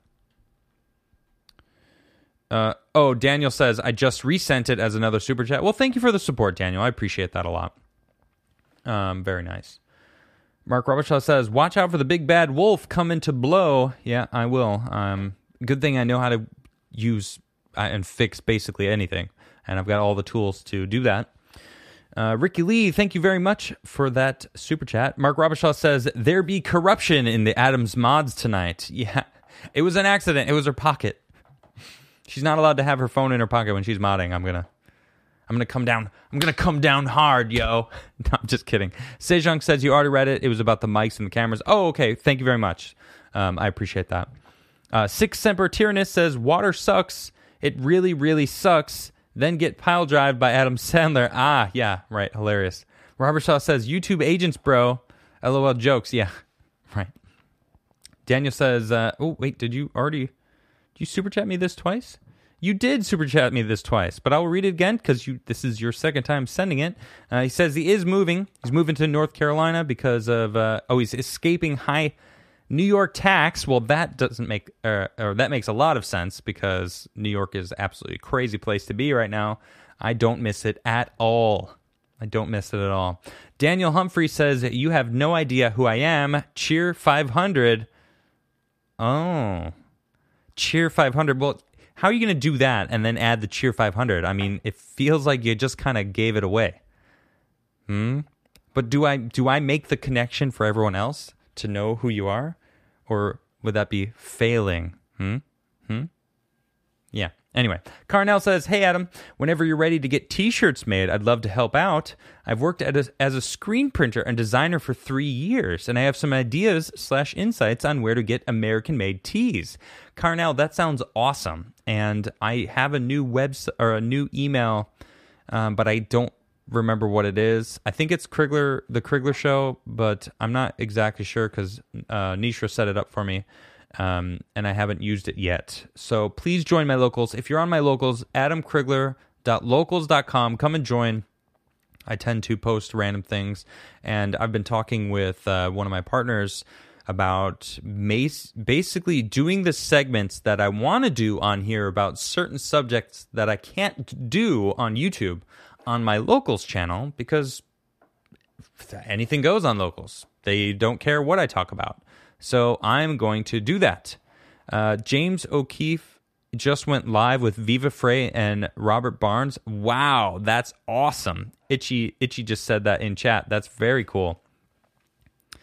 Uh, oh, Daniel says, I just resent it as another super chat. Well, thank you for the support, Daniel. I appreciate that a lot. Um, very nice. Mark Robichaud says, watch out for the big bad wolf coming to blow. Yeah, I will. Um, good thing I know how to use uh, and fix basically anything, and I've got all the tools to do that. Uh, Ricky Lee, thank you very much for that super chat. Mark Robichaud says, there be corruption in the Adams mods tonight. Yeah, it was an accident. It was her pocket. She's not allowed to have her phone in her pocket when she's modding. I'm gonna, I'm gonna come down. I'm gonna come down hard, yo. No, I'm just kidding. Sejong says you already read it. It was about the mics and the cameras. Oh, okay. Thank you very much. Um, I appreciate that. Uh, Six Semper Tyrannus says water sucks. It really, really sucks. Then get pile drive by Adam Sandler. Ah, yeah, right. Hilarious. Robert Shaw says YouTube agents, bro. LOL jokes. Yeah, right. Daniel says, uh, oh wait, did you already? You super chat me this twice? You did super chat me this twice, but I will read it again because you. This is your second time sending it. Uh, he says he is moving. He's moving to North Carolina because of uh, oh, he's escaping high New York tax. Well, that doesn't make uh, or that makes a lot of sense because New York is absolutely a crazy place to be right now. I don't miss it at all. I don't miss it at all. Daniel Humphrey says you have no idea who I am. Cheer five hundred. Oh. Cheer five hundred. Well, how are you going to do that and then add the Cheer five hundred? I mean, it feels like you just kind of gave it away. Hmm? But do I do I make the connection for everyone else to know who you are? Or would that be failing? Hmm? Hmm? Yeah. Anyway, Carnell says, hey, Adam, whenever you're ready to get T-shirts made, I'd love to help out. I've worked at a, as a screen printer and designer for three years, and I have some ideas slash insights on where to get American-made tees. Carnell, that sounds awesome, and I have a new website or a new email, um, but I don't remember what it is. I think it's Krigler, the Krigler Show, but I'm not exactly sure because uh, Nishra set it up for me. Um, and I haven't used it yet. So please join my locals. If you're on my locals, adam krigler dot locals dot com. Come and join. I tend to post random things. And I've been talking with uh, one of my partners about mas- basically doing the segments that I want to do on here about certain subjects that I can't do on YouTube on my locals channel because anything goes on locals. They don't care what I talk about. So I'm going to do that. Uh, James O'Keefe just went live with Viva Frey and Robert Barnes. Wow, that's awesome. Itchy Itchy just said that in chat. That's very cool.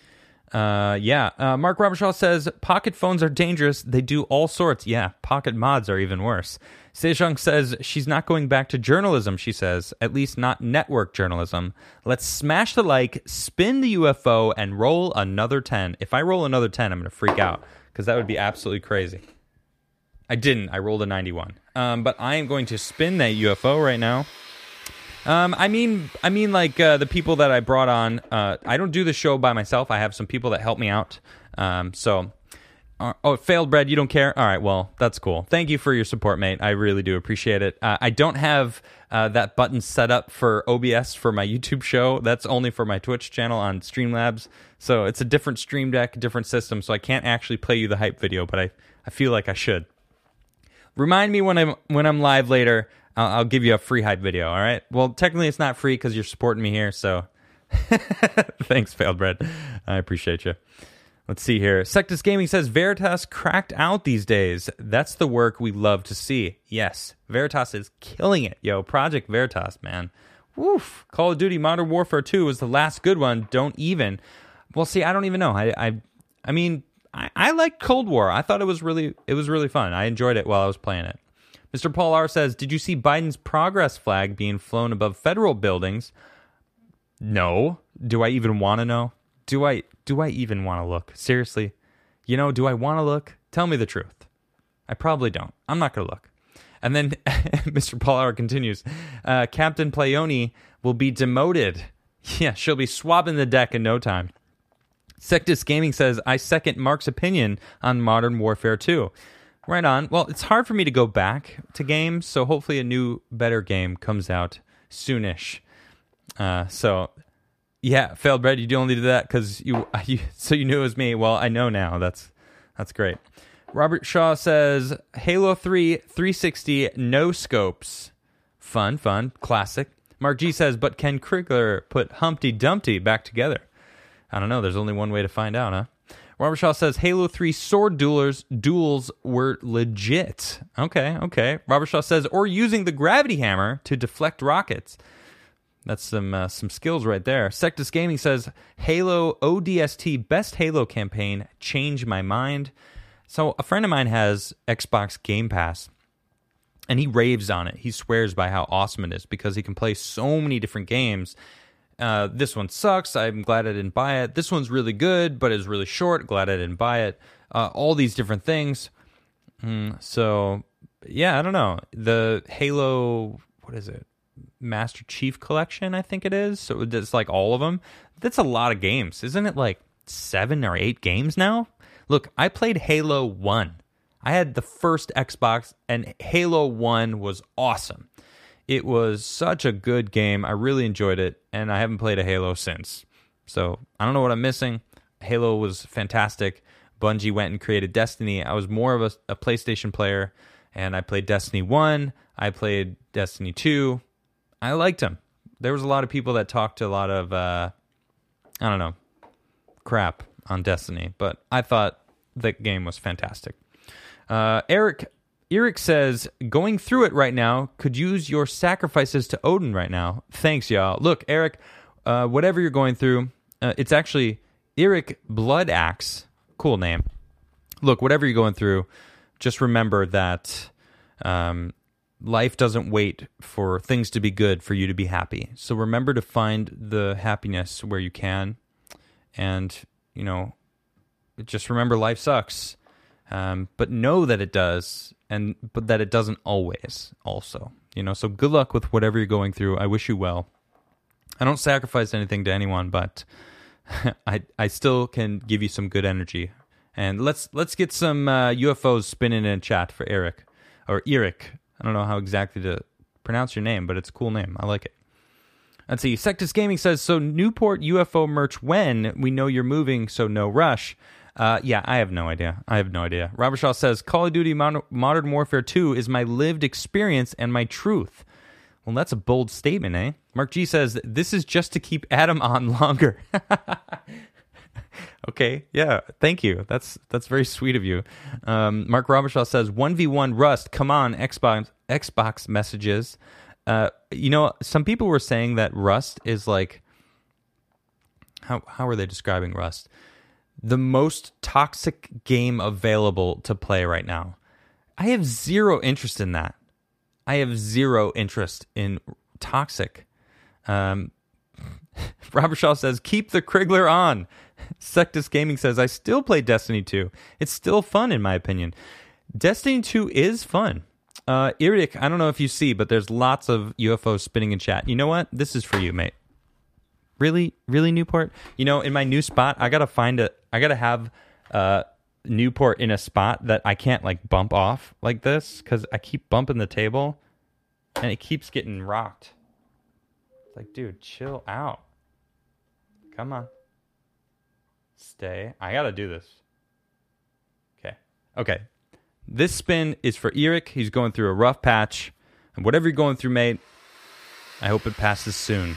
Uh, yeah. Uh, Mark Robershaw says, pocket phones are dangerous. They do all sorts. Yeah, pocket mods are even worse. Sejong says, she's not going back to journalism, she says. At least not network journalism. Let's smash the like, spin the U F O, and roll another ten. If I roll another ten, I'm going to freak out, because that would be absolutely crazy. I didn't. I rolled a ninety-one. Um, but I am going to spin that U F O right now. Um, I mean, I mean, like uh, the people that I brought on. Uh, I don't do the show by myself. I have some people that help me out. Um, so, uh, oh, failed bread. You don't care. All right. Well, that's cool. Thank you for your support, mate. I really do appreciate it. Uh, I don't have uh, that button set up for O B S for my YouTube show. That's only for my Twitch channel on Streamlabs. So it's a different Stream Deck, different system. So I can't actually play you the hype video, but I, I feel like I should. Remind me when I'm when I'm live later. I'll give you a free hype video, all right? Well, technically it's not free because you're supporting me here, so thanks, Failed Bread. I appreciate you. Let's see here. Sectus Gaming says, Veritas cracked out these days. That's the work we love to see. Yes, Veritas is killing it. Yo, Project Veritas, man. Woof. Call of Duty Modern Warfare two was the last good one. Don't even. Well, see, I don't even know. I I, I mean, I, I like Cold War. I thought it was really it was really fun. I enjoyed it while I was playing it. Mister Paul R. says, did you see Biden's progress flag being flown above federal buildings? No. Do I even want to know? Do I do I even want to look? Seriously? You know, do I want to look? Tell me the truth. I probably don't. I'm not going to look. And then Mister Paul R. continues, uh, Captain Playoni will be demoted. Yeah, she'll be swabbing the deck in no time. Sectus Gaming says, I second Mark's opinion on Modern Warfare two. Right on. Well, it's hard for me to go back to games, so hopefully a new, better game comes out soonish. Uh, so, yeah, Failed Bread, you only did that because you, you, so you knew it was me. Well, I know now. That's that's great. Robert Shaw says, Halo three, three sixty, no scopes. Fun, fun, classic. Mark G says, but can Krigler put Humpty Dumpty back together? I don't know. There's only one way to find out, huh? Robert Shaw says, Halo three sword duelers, duels were legit. Okay, okay. Robert Shaw says, or using the gravity hammer to deflect rockets. That's some uh, some skills right there. Sectus Gaming says, Halo O D S T best Halo campaign, change my mind. So a friend of mine has Xbox Game Pass, and he raves on it. He swears by how awesome it is because he can play so many different games. Uh, this one sucks. I'm glad I didn't buy it. This one's really good, but it's really short. Glad I didn't buy it. Uh, all these different things. Mm, so, yeah, I don't know. The Halo, what is it? Master Chief Collection, I think it is. So it's like all of them. That's a lot of games. Isn't it like seven or eight games now? Look, I played Halo one. I had the first Xbox, and Halo one was awesome. It was such a good game. I really enjoyed it, and I haven't played a Halo since. So I don't know what I'm missing. Halo was fantastic. Bungie went and created Destiny. I was more of a, a PlayStation player, and I played Destiny one. I played Destiny two. I liked them. There was a lot of people that talked a lot of, uh, I don't know, crap on Destiny, but I thought the game was fantastic. Uh, Eric... Eric says, going through it right now, could use your sacrifices to Odin right now. Thanks, y'all. Look, Eric, uh, whatever you're going through, uh, it's actually Eric Blood Axe. Cool name. Look, whatever you're going through, just remember that um, life doesn't wait for things to be good for you to be happy. So remember to find the happiness where you can. And, you know, just remember life sucks. Um, but know that it does, and but that it doesn't always also, you know, so good luck with whatever you're going through. I wish you well. I don't sacrifice anything to anyone, but I I still can give you some good energy. And let's let's get some uh, U F Os spinning in chat for Eric, or Eric. I don't know how exactly to pronounce your name, but it's a cool name. I like it. Let's see. Sectus Gaming says, so Newport U F O merch when? We know you're moving, so no rush. Uh, yeah, I have no idea. I have no idea. Robert Shaw says, Call of Duty Modern, Modern Warfare two is my lived experience and my truth. Well, that's a bold statement, eh? Mark G says, this is just to keep Adam on longer. Okay, yeah, thank you. That's that's very sweet of you. Um, Mark Robershaw says, one v one Rust, come on, Xbox Xbox messages. Uh, you know, some people were saying that Rust is like, how how are they describing Rust? the most toxic game available to play right now. I have zero interest in that. I have zero interest in toxic. Um, Robert Shaw says, keep the Krigler on. Sectus Gaming says, I still play Destiny two. It's still fun, in my opinion. Destiny two is fun. Uh, Iridic, I don't know if you see, but there's lots of U F Os spinning in chat. You know what? This is for you, mate. Really? Really, Newport? You know, in my new spot, I gotta find a, I gotta have uh, Newport in a spot that I can't, like, bump off like this, because I keep bumping the table, and it keeps getting rocked. It's like, dude, chill out. Come on. Stay. I gotta do this. Okay. Okay. This spin is for Eric. He's going through a rough patch. And whatever you're going through, mate, I hope it passes soon.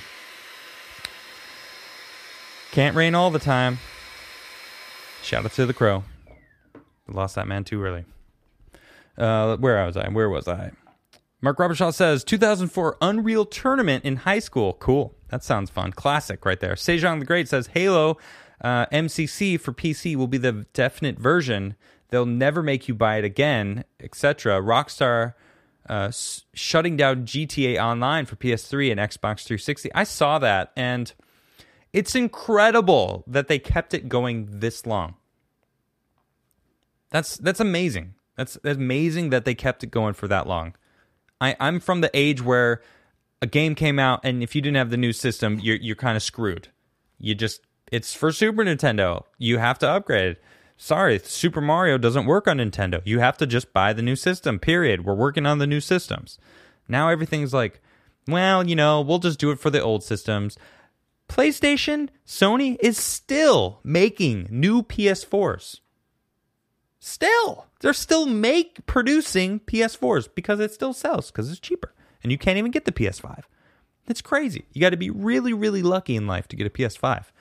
Can't rain all the time. Shout out to the Crow. Lost that man too early. Uh, where was I? Where was I? Mark Robershaw says, two thousand four Unreal Tournament in high school. Cool. That sounds fun. Classic right there. Sejong the Great says, Halo uh, M C C for P C will be the definite version. They'll never make you buy it again, et cetera. Rockstar uh, s- shutting down G T A Online for P S three and Xbox three sixty. I saw that, and it's incredible that they kept it going this long. That's that's amazing. That's, that's amazing that they kept it going for that long. I, I'm from the age where a game came out, and if you didn't have the new system, you're you're kind of screwed. You just it's for Super Nintendo. You have to upgrade. Sorry, Super Mario doesn't work on Nintendo. You have to just buy the new system, period. We're working on the new systems. Now everything's like, well, you know, we'll just do it for the old systems. PlayStation, Sony is still making new P S fours. Still. They're still make producing P S fours because it still sells, because it's cheaper. And you can't even get the P S five. It's crazy. You got to be really, really lucky in life to get a P S five.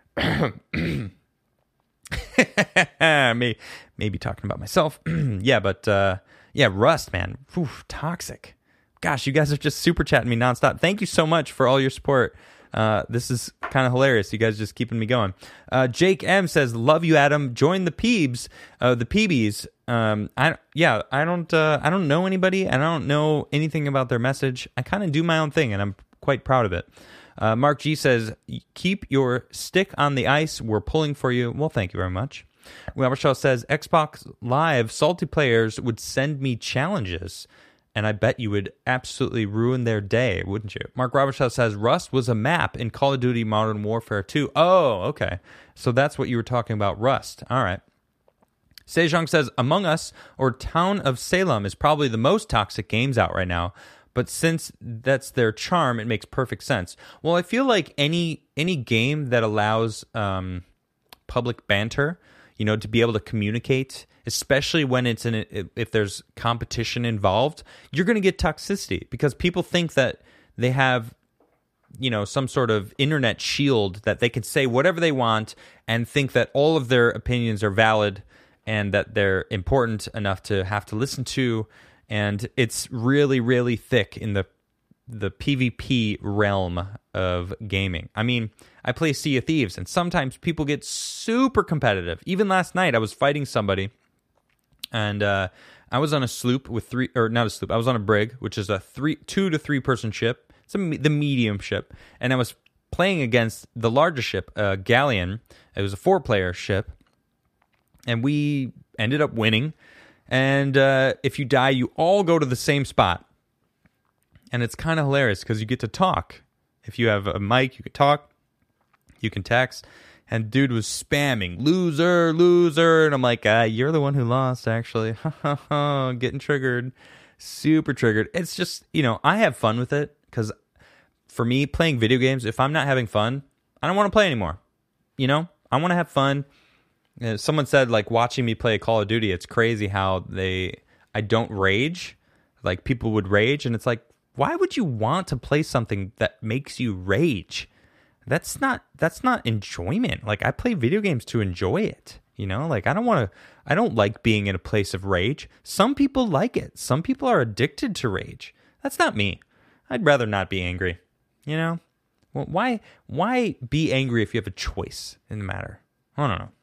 Maybe, maybe talking about myself. yeah, but uh, yeah, Rust, man. Oof, toxic. Gosh, you guys are just super chatting me nonstop. Thank you so much for all your support. Uh, this is kind of hilarious. You guys just keeping me going. Uh, Jake M says, "Love you, Adam. Join the Peebs, uh, the P Bs." Um, I yeah, I don't, uh, I don't know anybody, and I don't know anything about their message. I kind of do my own thing, and I'm quite proud of it. Uh, Mark G says, "Keep your stick on the ice. We're pulling for you." Well, thank you very much. Robert Shaw says, "Xbox Live salty players would send me challenges, and I bet you would absolutely ruin their day, wouldn't you?" Mark Robertshaw says, Rust was a map in Call of Duty Modern Warfare two. Oh, okay. So that's what you were talking about, Rust. All right. Sejong says, Among Us or Town of Salem is probably the most toxic games out right now, but since that's their charm, it makes perfect sense. Well, I feel like any any game that allows um, public banter, you know, to be able to communicate, especially when it's in a, if there's competition involved, you're going to get toxicity because people think that they have, you know, some sort of internet shield that they can say whatever they want and think that all of their opinions are valid and that they're important enough to have to listen to. And it's really, really thick in the the PvP realm of gaming. I mean, I play Sea of Thieves, and sometimes people get super competitive. Even last night, I was fighting somebody, and uh, I was on a sloop with three, or not a sloop, I was on a brig, which is a three, two to three person ship. It's a, the medium ship, and I was playing against the larger ship, a galleon. It was a four player ship, and we ended up winning. And uh, if you die, you all go to the same spot. And it's kind of hilarious because you get to talk. If you have a mic, you can talk. You can text. And dude was spamming, loser, loser. And I'm like, uh, you're the one who lost, actually. Getting triggered. Super triggered. It's just, you know, I have fun with it. Because for me, playing video games, if I'm not having fun, I don't want to play anymore. You know? I want to have fun. Uh, someone said, like, watching me play Call of Duty, it's crazy how they, I don't rage. Like, people would rage. And it's like, why would you want to play something that makes you rage? That's not that's not enjoyment. Like, I play video games to enjoy it. You know, like, I don't want to, I don't like being in a place of rage. Some people like it. Some people are addicted to rage. That's not me. I'd rather not be angry. You know? Well, why why be angry if you have a choice in the matter? I don't know.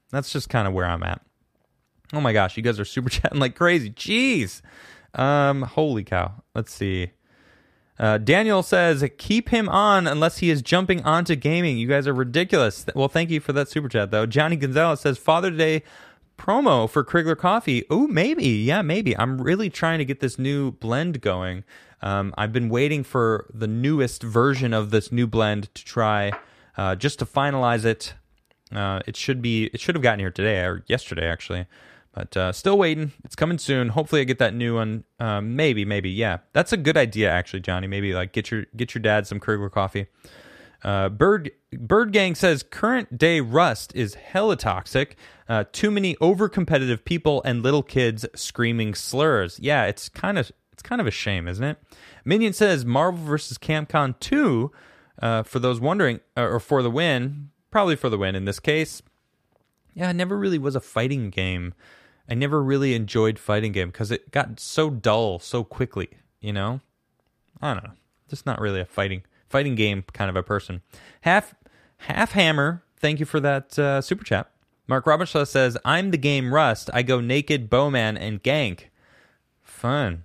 That's just kind of where I'm at. Oh my gosh, you guys are super chatting like crazy. Jeez. Um, holy cow. Let's see. Uh, Daniel says, keep him on unless he is jumping onto gaming. You guys are ridiculous. Well, thank you for that super chat, though. Johnny Gonzalez says, Father Day promo for Krigler Coffee. Oh, maybe. Yeah, maybe. I'm really trying to get this new blend going. Um, I've been waiting for the newest version of this new blend to try, uh, just to finalize it. Uh, it should be. It should have gotten here today or yesterday, actually. But uh, still waiting. It's coming soon. Hopefully I get that new one. Um, maybe, maybe, yeah. That's a good idea, actually, Johnny. Maybe like get your get your dad some Krigler coffee. Uh, Bird Bird Gang says current day Rust is hella toxic. Uh, too many over competitive people and little kids screaming slurs. Yeah, it's kind of it's kind of a shame, isn't it? Minion says Marvel versus. Capcom two. Uh, for those wondering, uh, or for the win, probably for the win in this case. Yeah, it never really was a fighting game. I never really enjoyed fighting game because it got so dull so quickly, you know? I don't know. Just not really a fighting fighting game kind of a person. Half Half Hammer, thank you for that uh, super chat. Mark Robinson says, I'm the game Rust. I go naked, bowman, and gank. Fun.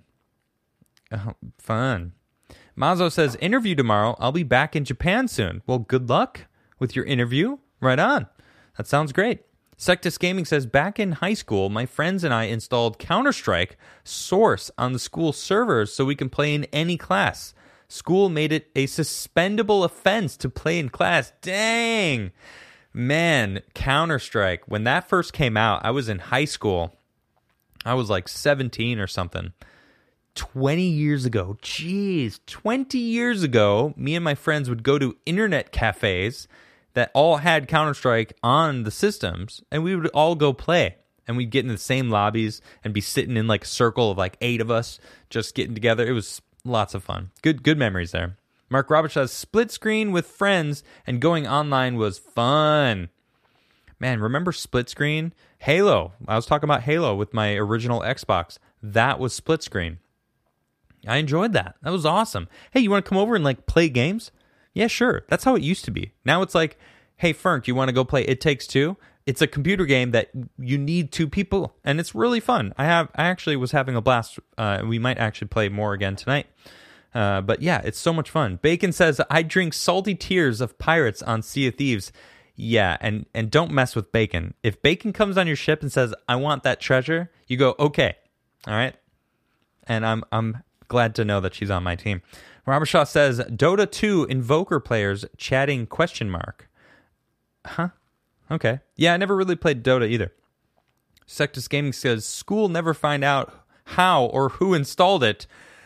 Oh, fun. Mazo says, interview tomorrow. I'll be back in Japan soon. Well, good luck with your interview. Right on. That sounds great. Sectus Gaming says, back in high school, my friends and I installed Counter-Strike Source on the school servers so we can play in any class. School made it a suspendable offense to play in class. Dang! Man, Counter-Strike. When that first came out, I was in high school. I was like seventeen or something. twenty years ago. Jeez, twenty years ago, me and my friends would go to internet cafes that all had Counter-Strike on the systems, and we would all go play. And we'd get in the same lobbies and be sitting in like a circle of like eight of us just getting together. It was lots of fun. Good good memories there. Mark Roberts says, split screen with friends and going online was fun. Man, remember split screen? Halo. I was talking about Halo with my original Xbox. That was split screen. I enjoyed that. That was awesome. Hey, you want to come over and like play games? Yeah, sure. That's how it used to be. Now it's like, hey, Ferk, you want to go play It Takes Two? It's a computer game that you need two people, and it's really fun. I have, I actually was having a blast. Uh, we might actually play more again tonight. Uh, but yeah, it's so much fun. Bacon says, I drink salty tears of pirates on Sea of Thieves. Yeah, and, and don't mess with Bacon. If Bacon comes on your ship and says, I want that treasure, you go, okay. All right? And I'm I'm glad to know that she's on my team. Robert Shaw says, Dota two Invoker players chatting question mark. Huh? Okay. Yeah, I never really played Dota either. Sectus Gaming says, school never find out how or who installed it.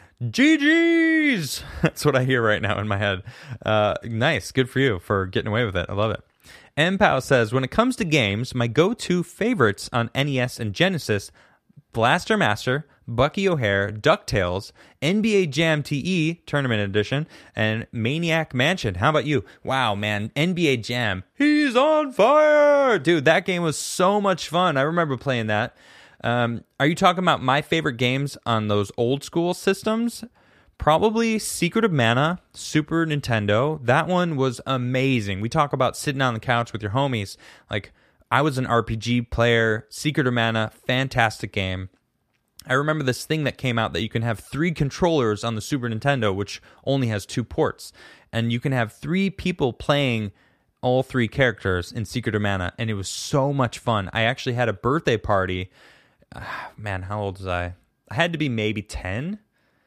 G G's! That's what I hear right now in my head. Uh, nice. Good for you for getting away with it. I love it. M Pow says, when it comes to games, my go-to favorites on N E S and Genesis, Blaster Master, Bucky O'Hare, DuckTales, N B A Jam T E Tournament Edition, and Maniac Mansion. How about you? Wow, man, N B A Jam. He's on fire! Dude, that game was so much fun. I remember playing that. Um, are you talking about my favorite games on those old school systems? Probably Secret of Mana, Super Nintendo. That one was amazing. We talk about sitting on the couch with your homies. Like, I was an R P G player. Secret of Mana, fantastic game. I remember this thing that came out that you can have three controllers on the Super Nintendo, which only has two ports. And you can have three people playing all three characters in Secret of Mana. And it was so much fun. I actually had a birthday party. Uh, man, how old was I? I had to be maybe ten.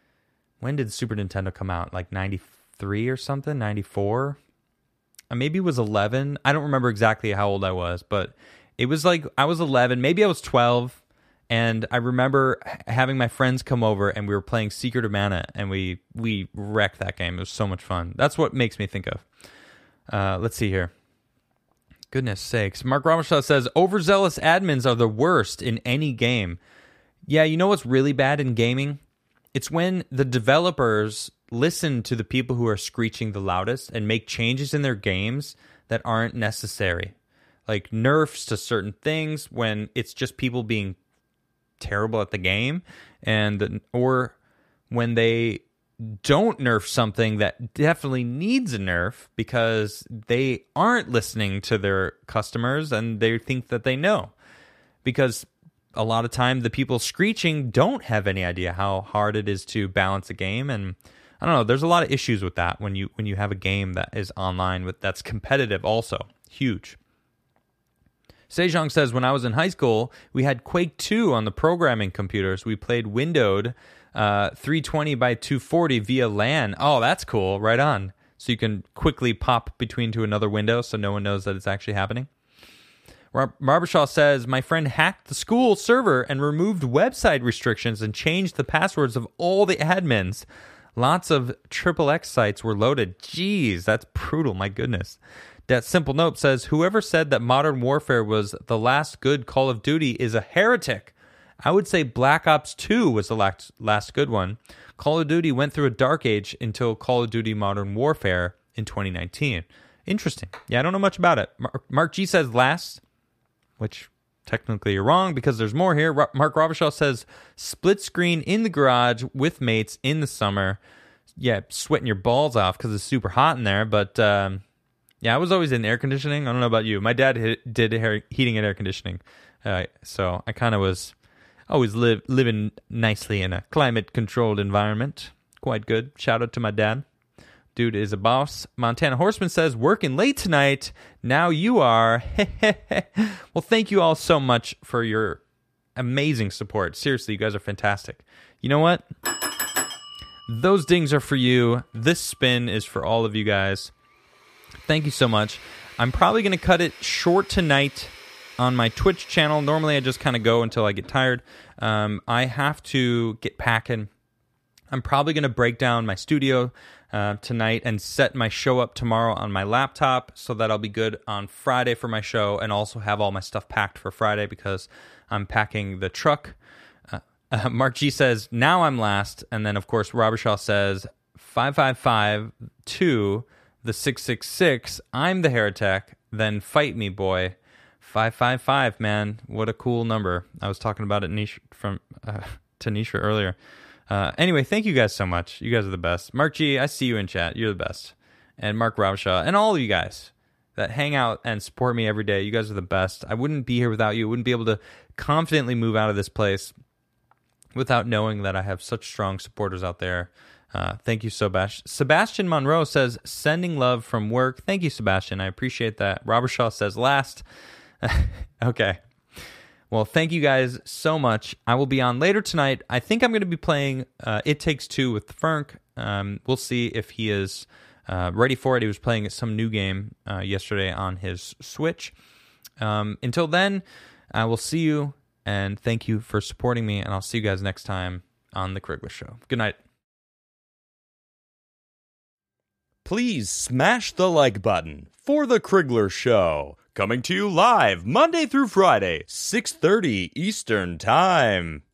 When did Super Nintendo come out? Like ninety-three or something? ninety-four? Uh, maybe it was eleven. I don't remember exactly how old I was, but it was like I was eleven. Maybe I was twelve. And I remember having my friends come over and we were playing Secret of Mana and we we wrecked that game. It was so much fun. That's what makes me think of. Uh, let's see here. Goodness sakes. Mark Ramachal says, overzealous admins are the worst in any game. Yeah, you know what's really bad in gaming? It's when the developers listen to the people who are screeching the loudest and make changes in their games that aren't necessary. Like nerfs to certain things when it's just people being terrible at the game, and or when they don't nerf something that definitely needs a nerf because they aren't listening to their customers and they think that they know. Because a lot of time the people screeching don't have any idea how hard it is to balance a game, and I don't know, there's a lot of issues with that when you when you have a game that is online with that's competitive also. Huge. Sejong says, when I was in high school, we had Quake two on the programming computers. We played windowed uh, three twenty by two forty via LAN. Oh, that's cool. Right on. So you can quickly pop between to another window so no one knows that it's actually happening. Barbershaw says, my friend hacked the school server and removed website restrictions and changed the passwords of all the admins. Lots of triple X sites were loaded. Jeez, that's brutal. My goodness. That Simple Note says, whoever said that Modern Warfare was the last good Call of Duty is a heretic. I would say Black Ops two was the last, last good one. Call of Duty went through a dark age until Call of Duty Modern Warfare in twenty nineteen. Interesting. Yeah, I don't know much about it. Mark G says last, which technically you're wrong because there's more here. Mark Robershaw says split screen in the garage with mates in the summer. Yeah, sweating your balls off because it's super hot in there, but... Um, Yeah, I was always in air conditioning. I don't know about you. My dad hit, did hair, heating and air conditioning. Uh, so I kind of was always live, living nicely in a climate-controlled environment. Quite good. Shout out to my dad. Dude is a boss. Montana Horseman says, working late tonight. Now you are. Well, thank you all so much for your amazing support. Seriously, you guys are fantastic. You know what? Those dings are for you. This spin is for all of you guys. Thank you so much. I'm probably going to cut it short tonight on my Twitch channel. Normally, I just kind of go until I get tired. Um, I have to get packing. I'm probably going to break down my studio uh, tonight and set my show up tomorrow on my laptop so that I'll be good on Friday for my show and also have all my stuff packed for Friday because I'm packing the truck. Uh, uh, Mark G says, now I'm last. And then, of course, Robershaw says, five five five two... the six six six, I'm the heretic, then fight me, boy. five five five, man. What a cool number. I was talking about it Nish, from uh, to Nisha earlier. Uh, anyway, thank you guys so much. You guys are the best. Mark G, I see you in chat. You're the best. And Mark Robershaw, and all of you guys that hang out and support me every day. You guys are the best. I wouldn't be here without you. I wouldn't be able to confidently move out of this place without knowing that I have such strong supporters out there. Uh, thank you, Sebastian. Sebastian Monroe says, sending love from work. Thank you, Sebastian. I appreciate that. Robershaw says last. Okay. Well, thank you guys so much. I will be on later tonight. I think I'm going to be playing uh, It Takes Two with Fernk. Um, we'll see if he is uh, ready for it. He was playing some new game uh, yesterday on his Switch. Um, until then, I will see you, and thank you for supporting me, and I'll see you guys next time on The Krigler Show. Good night. Please smash the like button for The Krigler Show. Coming to you live Monday through Friday, six thirty Eastern Time.